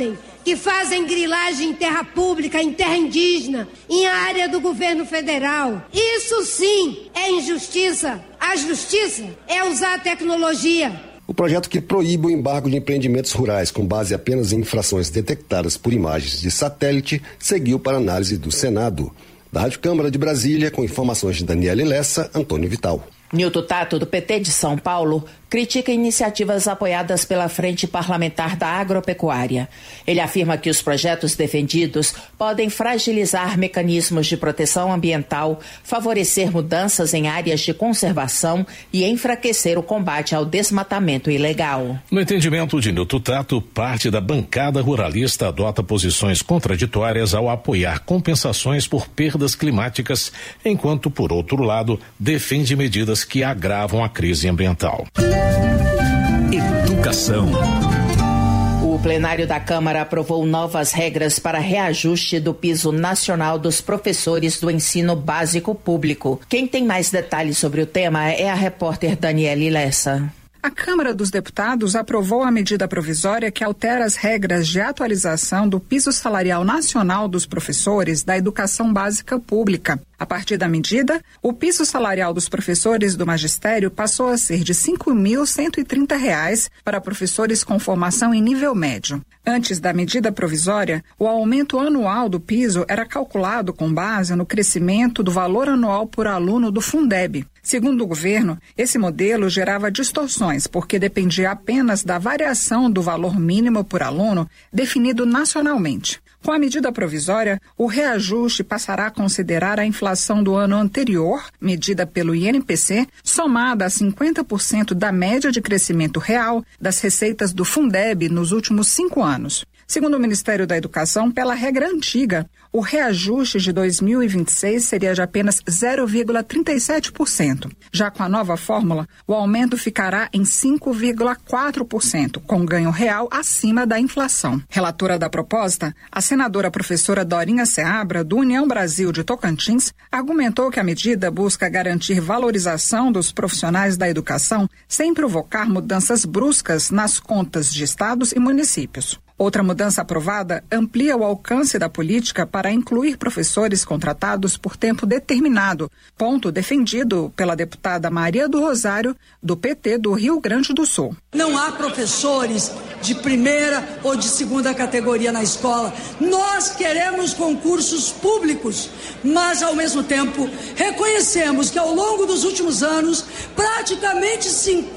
que fazem grilagem em terra pública, em terra indígena, em área do governo federal. Isso sim é injustiça. A justiça é usar a tecnologia. O projeto que proíbe o embargo de empreendimentos rurais com base apenas em infrações detectadas por imagens de satélite seguiu para análise do Senado. Da Rádio Câmara de Brasília, com informações de Daniele Lessa, Antônio Vital. Nilton Tato, do PT de São Paulo, critica iniciativas apoiadas pela Frente Parlamentar da Agropecuária. Ele afirma que os projetos defendidos podem fragilizar mecanismos de proteção ambiental, favorecer mudanças em áreas de conservação e enfraquecer o combate ao desmatamento ilegal. No entendimento de Nilton Tato, parte da bancada ruralista adota posições contraditórias ao apoiar compensações por perdas climáticas, enquanto, por outro lado, defende medidas que agravam a crise ambiental. Educação. O plenário da Câmara aprovou novas regras para reajuste do piso nacional dos professores do ensino básico público. Quem tem mais detalhes sobre o tema é a repórter Daniele Lessa. A Câmara dos Deputados aprovou a medida provisória que altera as regras de atualização do piso salarial nacional dos professores da educação básica pública. A partir da medida, o piso salarial dos professores do magistério passou a ser de R$ 5.130 para professores com formação em nível médio. Antes da medida provisória, o aumento anual do piso era calculado com base no crescimento do valor anual por aluno do Fundeb. Segundo o governo, esse modelo gerava distorções, porque dependia apenas da variação do valor mínimo por aluno definido nacionalmente. Com a medida provisória, o reajuste passará a considerar a inflação do ano anterior, medida pelo INPC, somada a 50% da média de crescimento real das receitas do Fundeb nos últimos 5 anos. Segundo o Ministério da Educação, pela regra antiga, o reajuste de 2026 seria de apenas 0,37%. Já com a nova fórmula, o aumento ficará em 5,4%, com ganho real acima da inflação. Relatora da proposta, a senadora professora Dorinha Seabra, do União Brasil de Tocantins, argumentou que a medida busca garantir valorização dos profissionais da educação sem provocar mudanças bruscas nas contas de estados e municípios. Outra mudança aprovada amplia o alcance da política para incluir professores contratados por tempo determinado, ponto defendido pela deputada Maria do Rosário, do PT do Rio Grande do Sul. Não há professores de primeira ou de segunda categoria na escola. Nós queremos concursos públicos, mas ao mesmo tempo reconhecemos que ao longo dos últimos anos, praticamente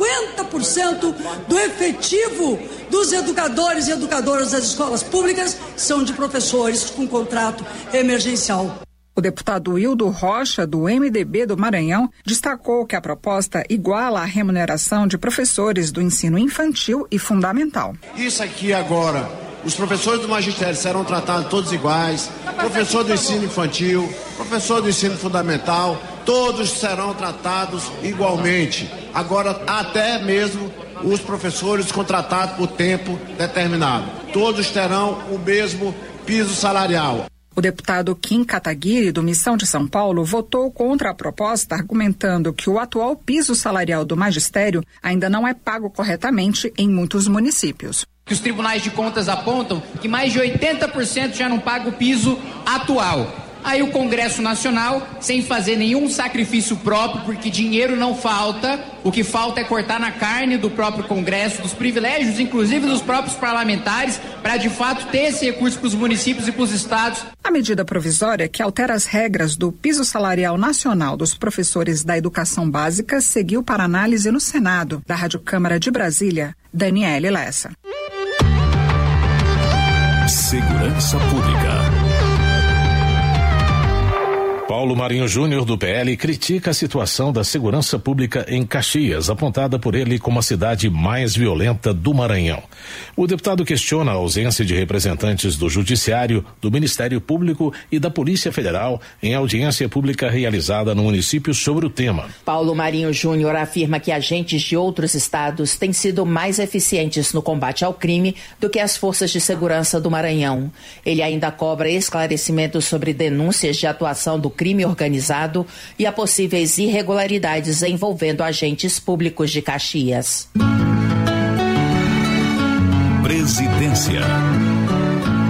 50% do efetivo dos educadores e educadoras das escolas públicas são de professores com contrato emergencial. O deputado Wildo Rocha, do MDB do Maranhão, destacou que a proposta iguala a remuneração de professores do ensino infantil e fundamental. Isso aqui agora, os professores do magistério serão tratados todos iguais, professor do ensino infantil, professor do ensino fundamental, todos serão tratados igualmente. Agora, até mesmo os professores contratados por tempo determinado. Todos terão o mesmo piso salarial. O deputado Kim Kataguiri, do Missão de São Paulo, votou contra a proposta, argumentando que o atual piso salarial do magistério ainda não é pago corretamente em muitos municípios. Que os tribunais de contas apontam que mais de 80% já não paga o piso atual. Aí o Congresso Nacional, sem fazer nenhum sacrifício próprio, porque dinheiro não falta, o que falta é cortar na carne do próprio Congresso, dos privilégios, inclusive dos próprios parlamentares, para de fato ter esse recurso para os municípios e para os estados. A medida provisória que altera as regras do piso salarial nacional dos professores da educação básica seguiu para análise no Senado. Da Rádio Câmara de Brasília, Daniele Lessa. Segurança Pública. Paulo Marinho Júnior, do PL, critica a situação da segurança pública em Caxias, apontada por ele como a cidade mais violenta do Maranhão. O deputado questiona a ausência de representantes do Judiciário, do Ministério Público e da Polícia Federal em audiência pública realizada no município sobre o tema. Paulo Marinho Júnior afirma que agentes de outros estados têm sido mais eficientes no combate ao crime do que as forças de segurança do Maranhão. Ele ainda cobra esclarecimentos sobre denúncias de atuação do crime organizado e a possíveis irregularidades envolvendo agentes públicos de Caxias. Presidência.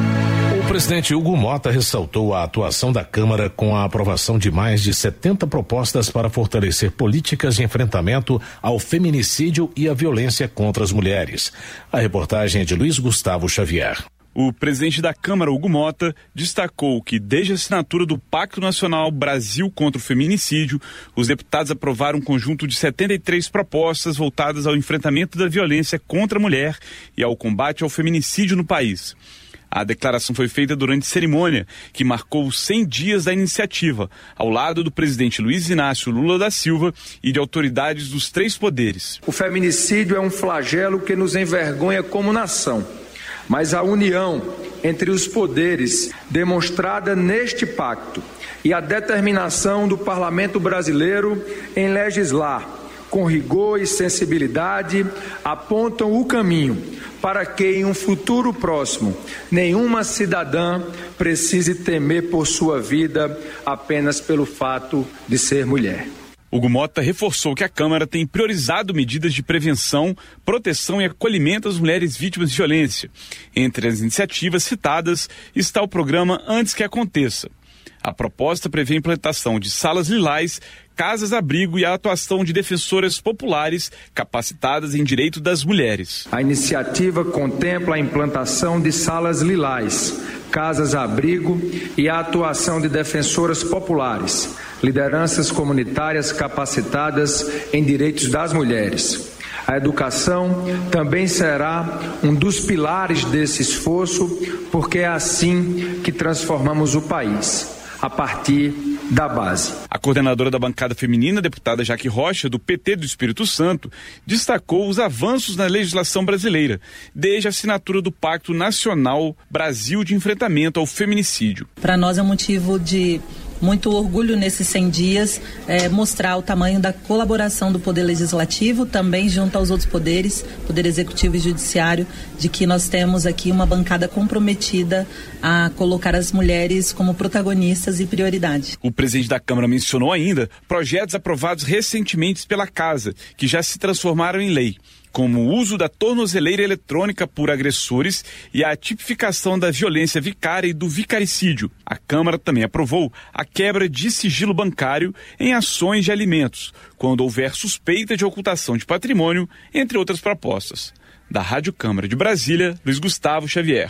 presidente Hugo Mota ressaltou a atuação da Câmara com a aprovação de mais de 70 propostas para fortalecer políticas de enfrentamento ao feminicídio e à violência contra as mulheres. A reportagem é de Luiz Gustavo Xavier. O presidente da Câmara, Hugo Mota, destacou que desde a assinatura do Pacto Nacional Brasil contra o Feminicídio, os deputados aprovaram um conjunto de 73 propostas voltadas ao enfrentamento da violência contra a mulher e ao combate ao feminicídio no país. A declaração foi feita durante cerimônia que marcou os 100 dias da iniciativa, ao lado do presidente Luiz Inácio Lula da Silva e de autoridades dos 3 poderes. O feminicídio é um flagelo que nos envergonha como nação, mas a união entre os poderes demonstrada neste pacto e a determinação do Parlamento brasileiro em legislar com rigor e sensibilidade apontam o caminho para que em um futuro próximo nenhuma cidadã precise temer por sua vida apenas pelo fato de ser mulher. Hugo Mota reforçou que a Câmara tem priorizado medidas de prevenção, proteção e acolhimento às mulheres vítimas de violência. Entre as iniciativas citadas está o programa Antes que Aconteça. A proposta prevê a implantação de salas lilás, casas-abrigo e a atuação de defensoras populares capacitadas em direito das mulheres. A iniciativa contempla a implantação de salas lilás, casas-abrigo e a atuação de defensoras populares, lideranças comunitárias capacitadas em direitos das mulheres. A educação também será um dos pilares desse esforço, porque é assim que transformamos o país, a partir da base. A coordenadora da bancada feminina, deputada Jaque Rocha, do PT do Espírito Santo, destacou os avanços na legislação brasileira, desde a assinatura do Pacto Nacional Brasil de Enfrentamento ao Feminicídio. Para nós é um motivo de muito orgulho nesses 100 dias, mostrar o tamanho da colaboração do Poder Legislativo, também junto aos outros poderes, Poder Executivo e Judiciário, de que nós temos aqui uma bancada comprometida a colocar as mulheres como protagonistas e prioridade. O presidente da Câmara mencionou ainda projetos aprovados recentemente pela Casa, que já se transformaram em lei, como o uso da tornozeleira eletrônica por agressores e a tipificação da violência vicária e do vicaricídio. A Câmara também aprovou a quebra de sigilo bancário em ações de alimentos, quando houver suspeita de ocultação de patrimônio, entre outras propostas. Da Rádio Câmara de Brasília, Luiz Gustavo Xavier.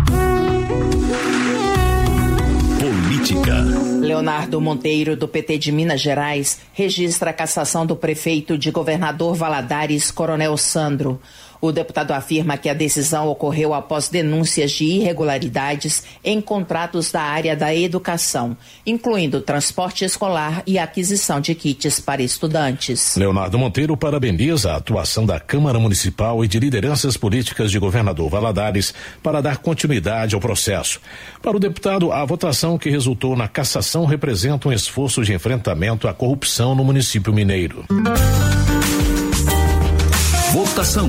Política. Leonardo Monteiro, do PT de Minas Gerais, registra a cassação do prefeito de Governador Valadares, Coronel Sandro. O deputado afirma que a decisão ocorreu após denúncias de irregularidades em contratos da área da educação, incluindo transporte escolar e aquisição de kits para estudantes. Leonardo Monteiro parabeniza a atuação da Câmara Municipal e de lideranças políticas de Governador Valadares para dar continuidade ao processo. Para o deputado, a votação que resultou na cassação representa um esforço de enfrentamento à corrupção no município mineiro. Votação.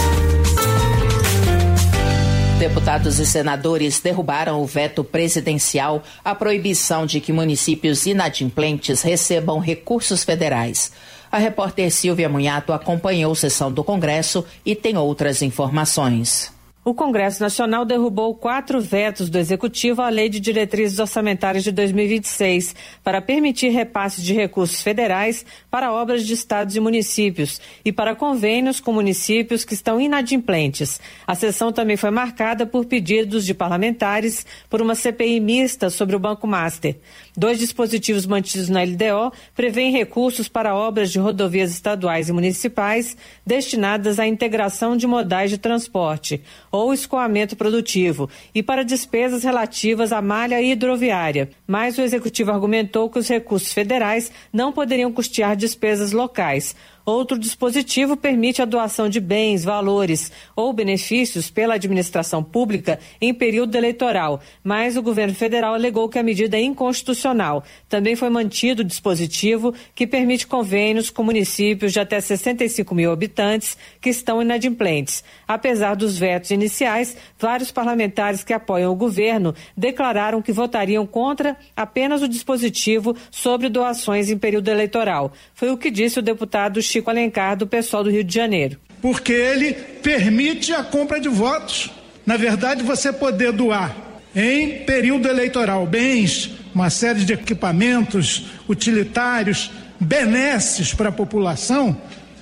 Deputados e senadores derrubaram o veto presidencial à proibição de que municípios inadimplentes recebam recursos federais. A repórter Silvia Munhato acompanhou a sessão do Congresso e tem outras informações. O Congresso Nacional derrubou 4 vetos do Executivo à Lei de Diretrizes Orçamentárias de 2026 para permitir repasse de recursos federais para obras de estados e municípios e para convênios com municípios que estão inadimplentes. A sessão também foi marcada por pedidos de parlamentares por uma CPI mista sobre o Banco Master. 2 dispositivos mantidos na LDO prevêem recursos para obras de rodovias estaduais e municipais destinadas à integração de modais de transporte ou escoamento produtivo e para despesas relativas à malha hidroviária. Mas o Executivo argumentou que os recursos federais não poderiam custear despesas locais. Outro dispositivo permite a doação de bens, valores ou benefícios pela administração pública em período eleitoral, mas o governo federal alegou que a medida é inconstitucional. Também foi mantido o dispositivo que permite convênios com municípios de até 65 mil habitantes que estão inadimplentes. Apesar dos vetos iniciais, vários parlamentares que apoiam o governo declararam que votariam contra apenas o dispositivo sobre doações em período eleitoral. Foi o que disse o deputado Chico Alencar, do PSOL do Rio de Janeiro. Porque ele permite a compra de votos. Na verdade, você poder doar em período eleitoral bens, uma série de equipamentos utilitários, benesses para a população,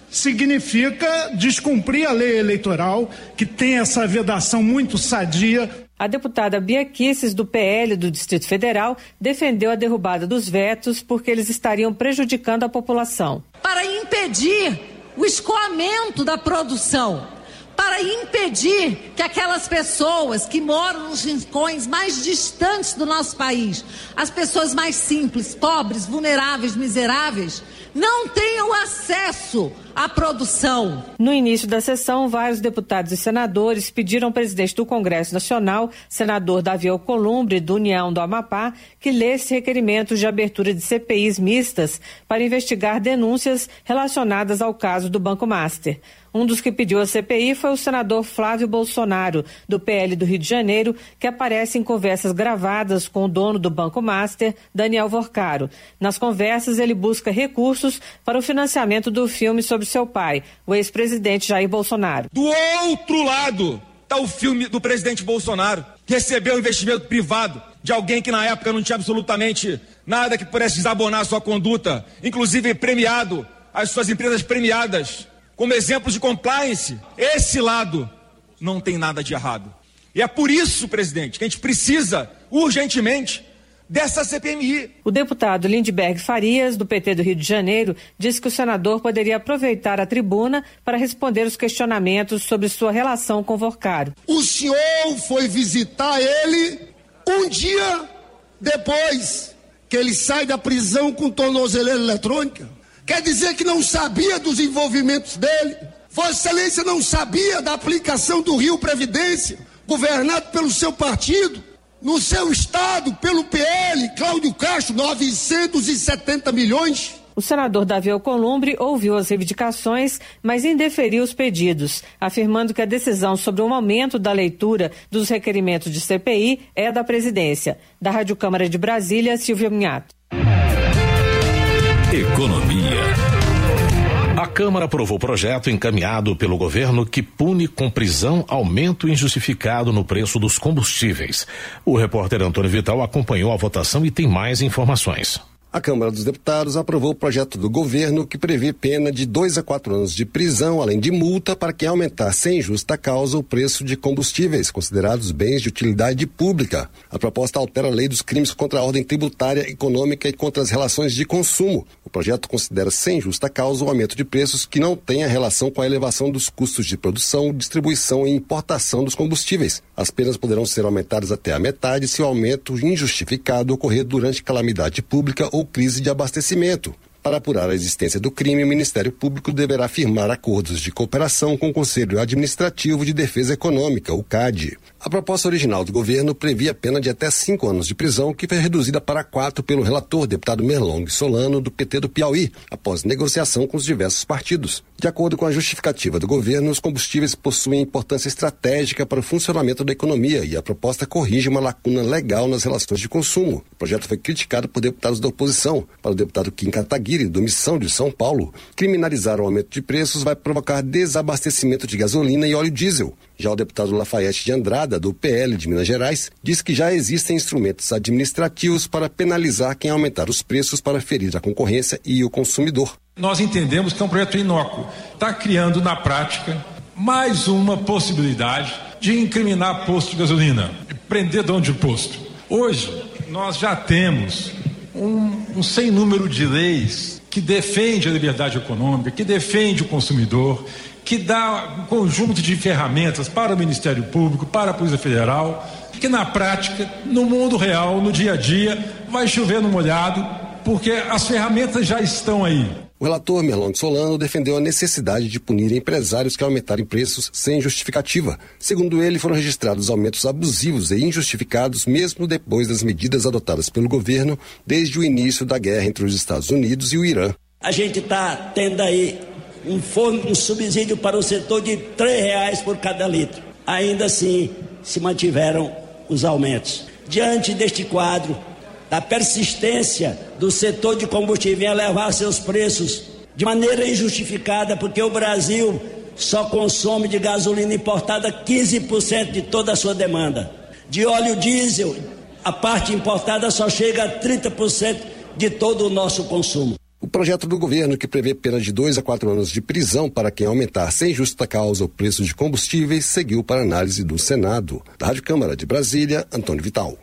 significa descumprir a lei eleitoral, que tem essa vedação muito sadia. A deputada Bia Kicis, do PL do Distrito Federal, defendeu a derrubada dos vetos porque eles estariam prejudicando a população. Para impedir o escoamento da produção, para impedir que aquelas pessoas que moram nos rincões mais distantes do nosso país, as pessoas mais simples, pobres, vulneráveis, miseráveis, não tenham acesso à produção. No início da sessão, vários deputados e senadores pediram ao presidente do Congresso Nacional, senador Davi Alcolumbre, do União do Amapá, que lesse requerimentos de abertura de CPIs mistas para investigar denúncias relacionadas ao caso do Banco Master. Um dos que pediu a CPI foi o senador Flávio Bolsonaro, do PL do Rio de Janeiro, que aparece em conversas gravadas com o dono do Banco Master, Daniel Vorcaro. Nas conversas, ele busca recursos para o financiamento do filme sobre seu pai, o ex-presidente Jair Bolsonaro. Do outro lado está o filme do presidente Bolsonaro, que recebeu investimento privado de alguém que na época não tinha absolutamente nada que pudesse desabonar a sua conduta, inclusive premiado, as suas empresas premiadas como exemplos de compliance. Esse lado não tem nada de errado. E é por isso, presidente, que a gente precisa urgentemente dessa CPMI. O deputado Lindbergh Farias, do PT do Rio de Janeiro, disse que o senador poderia aproveitar a tribuna para responder os questionamentos sobre sua relação com Vorcaro. O senhor foi visitar ele um dia depois que ele sai da prisão com tornozeleira eletrônica? Quer dizer que não sabia dos envolvimentos dele? Vossa Excelência não sabia da aplicação do Rio Previdência, governado pelo seu partido, no seu estado, pelo PL, Cláudio Castro, 970 milhões? O senador Davi Alcolumbre ouviu as reivindicações, mas indeferiu os pedidos, afirmando que a decisão sobre o aumento da leitura dos requerimentos de CPI é da presidência. Da Rádio Câmara de Brasília, Silvia Minhato. Economia. A Câmara aprovou o projeto encaminhado pelo governo que pune com prisão aumento injustificado no preço dos combustíveis. O repórter Antônio Vital acompanhou a votação e tem mais informações. A Câmara dos Deputados aprovou o projeto do governo que prevê pena de 2 a 4 anos de prisão, além de multa para quem aumentar sem justa causa o preço de combustíveis, considerados bens de utilidade pública. A proposta altera a lei dos crimes contra a ordem tributária, econômica e contra as relações de consumo. O projeto considera sem justa causa o aumento de preços que não tenha relação com a elevação dos custos de produção, distribuição e importação dos combustíveis. As penas poderão ser aumentadas até a metade se o aumento injustificado ocorrer durante calamidade pública ou crise de abastecimento. Para apurar a existência do crime, o Ministério Público deverá firmar acordos de cooperação com o Conselho Administrativo de Defesa Econômica, o CAD. A proposta original do governo previa pena de até 5 anos de prisão, que foi reduzida para 4 pelo relator, deputado Merlong Solano, do PT do Piauí, após negociação com os diversos partidos. De acordo com a justificativa do governo, os combustíveis possuem importância estratégica para o funcionamento da economia e a proposta corrige uma lacuna legal nas relações de consumo. O projeto foi criticado por deputados da oposição. Para o deputado Kim Kataguiri, do Missão de São Paulo, criminalizar o aumento de preços vai provocar desabastecimento de gasolina e óleo diesel. Já o deputado Lafayette de Andrada, do PL de Minas Gerais, diz que já existem instrumentos administrativos para penalizar quem aumentar os preços para ferir a concorrência e o consumidor. Nós entendemos que é um projeto inócuo. Está criando, na prática, mais uma possibilidade de incriminar posto de gasolina, de prender dono de posto. Hoje, nós já temos um sem número de leis que defende a liberdade econômica, que defende o consumidor, que dá um conjunto de ferramentas para o Ministério Público, para a Polícia Federal, que na prática, no mundo real, no dia a dia, vai chover no molhado, porque as ferramentas já estão aí. O relator Merlong Solano defendeu a necessidade de punir empresários que aumentarem preços sem justificativa. Segundo ele, foram registrados aumentos abusivos e injustificados mesmo depois das medidas adotadas pelo governo desde o início da guerra entre os Estados Unidos e o Irã. A gente está tendo aí um subsídio para o setor de R$3 por cada litro. Ainda assim, se mantiveram os aumentos. Diante deste quadro, da persistência do setor de combustível em elevar seus preços de maneira injustificada, porque o Brasil só consome de gasolina importada 15% de toda a sua demanda. De óleo diesel, a parte importada só chega a 30% de todo o nosso consumo. O projeto do governo, que prevê pena de 2 a 4 anos de prisão para quem aumentar sem justa causa o preço de combustíveis, seguiu para análise do Senado. Da Rádio Câmara de Brasília, Antônio Vital.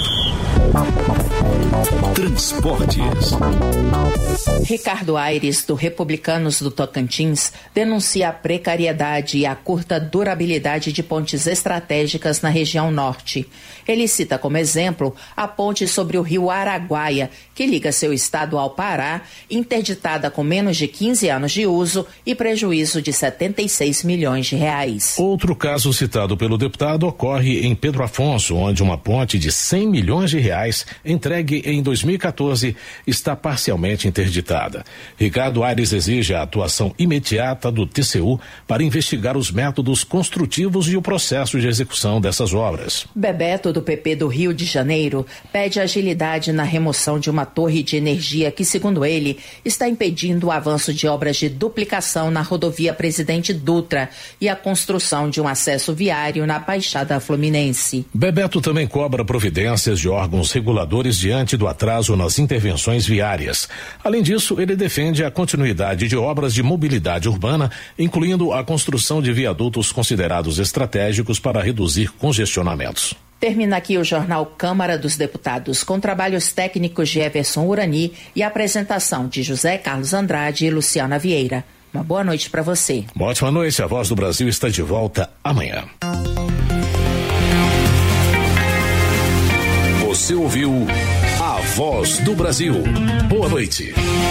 Transportes. Ricardo Aires, do Republicanos do Tocantins, denuncia a precariedade e a curta durabilidade de pontes estratégicas na região norte. Ele cita como exemplo a ponte sobre o rio Araguaia, que liga seu estado ao Pará, interditada com menos de 15 anos de uso e prejuízo de 76 milhões de reais. Outro caso citado pelo deputado ocorre em Pedro Afonso, onde uma ponte de 100 milhões de reais, entregue em 2014, está parcialmente interditada. Ricardo Aires exige a atuação imediata do TCU para investigar os métodos construtivos e o processo de execução dessas obras. Bebeto, do PP do Rio de Janeiro, pede agilidade na remoção de uma torre de energia que, segundo ele, está impedindo o avanço de obras de duplicação na rodovia Presidente Dutra e a construção de um acesso viário na Baixada Fluminense. Bebeto também cobra providências de órgãos reguladores diante do atraso nas intervenções viárias. Além disso, ele defende a continuidade de obras de mobilidade urbana, incluindo a construção de viadutos considerados estratégicos para reduzir congestionamentos. Termina aqui o jornal Câmara dos Deputados, com trabalhos técnicos de Everson Urani e apresentação de José Carlos Andrade e Luciana Vieira. Uma boa noite para você. Uma ótima noite. A Voz do Brasil está de volta amanhã. Você ouviu A Voz do Brasil. Boa noite.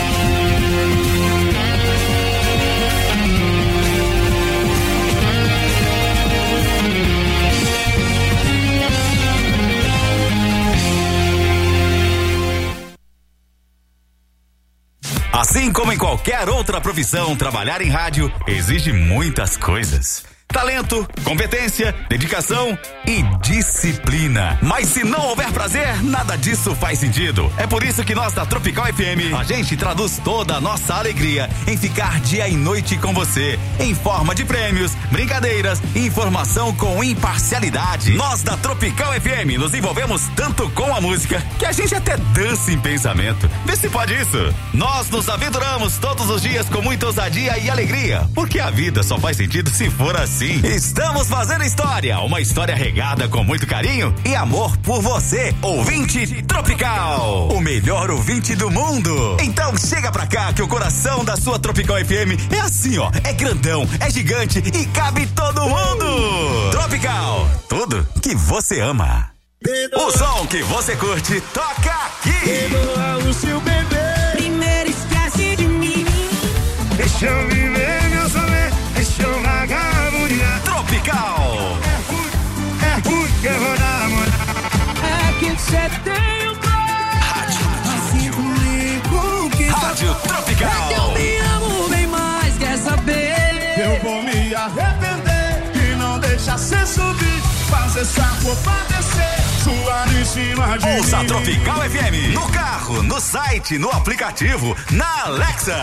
Assim como em qualquer outra profissão, trabalhar em rádio exige muitas coisas. Talento, competência, dedicação e disciplina. Mas se não houver prazer, nada disso faz sentido. É por isso que nós da Tropical FM, a gente traduz toda a nossa alegria em ficar dia e noite com você, em forma de prêmios, brincadeiras e informação com imparcialidade. Nós da Tropical FM nos envolvemos tanto com a música que a gente até dança em pensamento. Vê se pode isso. Nós nos aventuramos todos os dias com muita ousadia e alegria, porque a vida só faz sentido se for assim. Estamos fazendo história, uma história regada com muito carinho e amor por você, ouvinte Tropical, o melhor ouvinte do mundo. Então chega pra cá que o coração da sua Tropical FM é assim, ó, é grandão, é gigante e cabe todo mundo. Tropical, tudo que você ama. O som que você curte toca aqui. Perdoa o seu bebê, primeiro esquece de mim. Deixa eu viver meu sonho, deixa eu vagabundear. Tropical. É ruim que eu vou namorar. É que você tem um Rádio assim comigo que Rádio Tropical. Eu me amo bem mais, quer saber? Eu vou me arrepender e não deixar cê subir, fazer sapo pra descer, suar em cima de Ouça mim. Tropical FM no carro, no site, no aplicativo, na Alexa.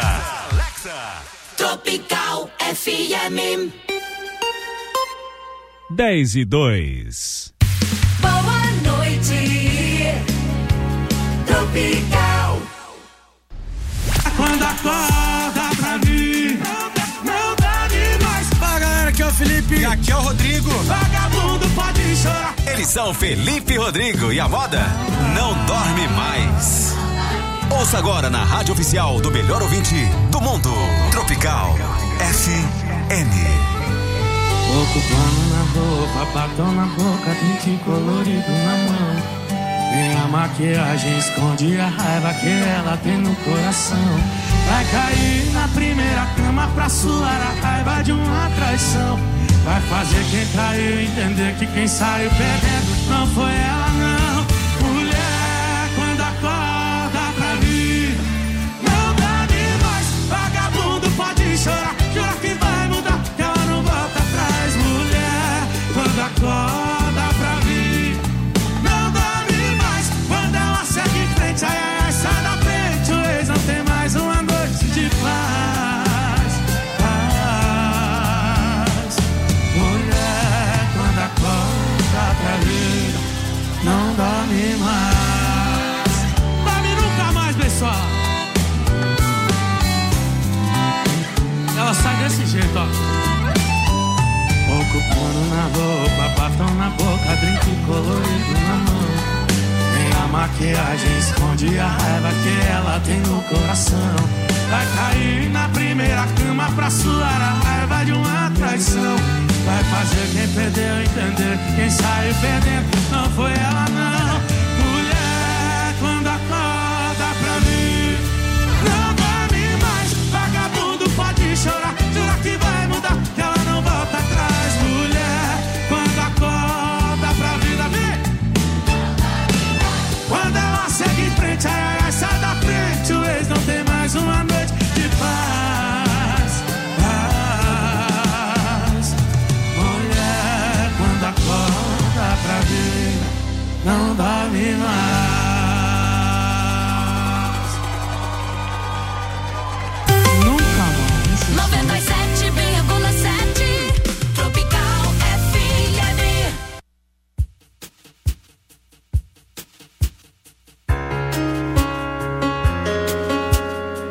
Tropical FM 10:02. Boa noite, Tropical. Quando acorda pra mim, não dá de mais. Fala galera, aqui é o Felipe. E aqui é o Rodrigo. Vagabundo pode chorar. Eles são Felipe e Rodrigo e a moda não dorme mais. Ouça agora na rádio oficial do melhor ouvinte do mundo, Tropical FM. Pouco pano na roupa, batom na boca, tinte colorido na mão. E a maquiagem esconde a raiva que ela tem no coração. Vai cair na primeira cama pra suar a raiva de uma traição. Vai fazer quem traiu entender que quem saiu perdendo não foi ela não. Mulher, quando acorda pra vir, não dá de mais. Vagabundo pode chorar, jura que vai mudar, que ela não volta atrás. Mulher, quando acorda pra vir, não dá de mais. Quando ela segue em frente, ai, ai, ai, sai da frente. O ex não tem mais uma noite de paz. Mulher, quando acorda pra vir, jeito, ó. Pouco pano na roupa, batom na boca, drink colorido na mão. Nem a maquiagem esconde a raiva que ela tem no coração. Vai cair na primeira cama pra suar a raiva de uma traição. Vai fazer quem perdeu entender, quem saiu perdendo não foi ela não.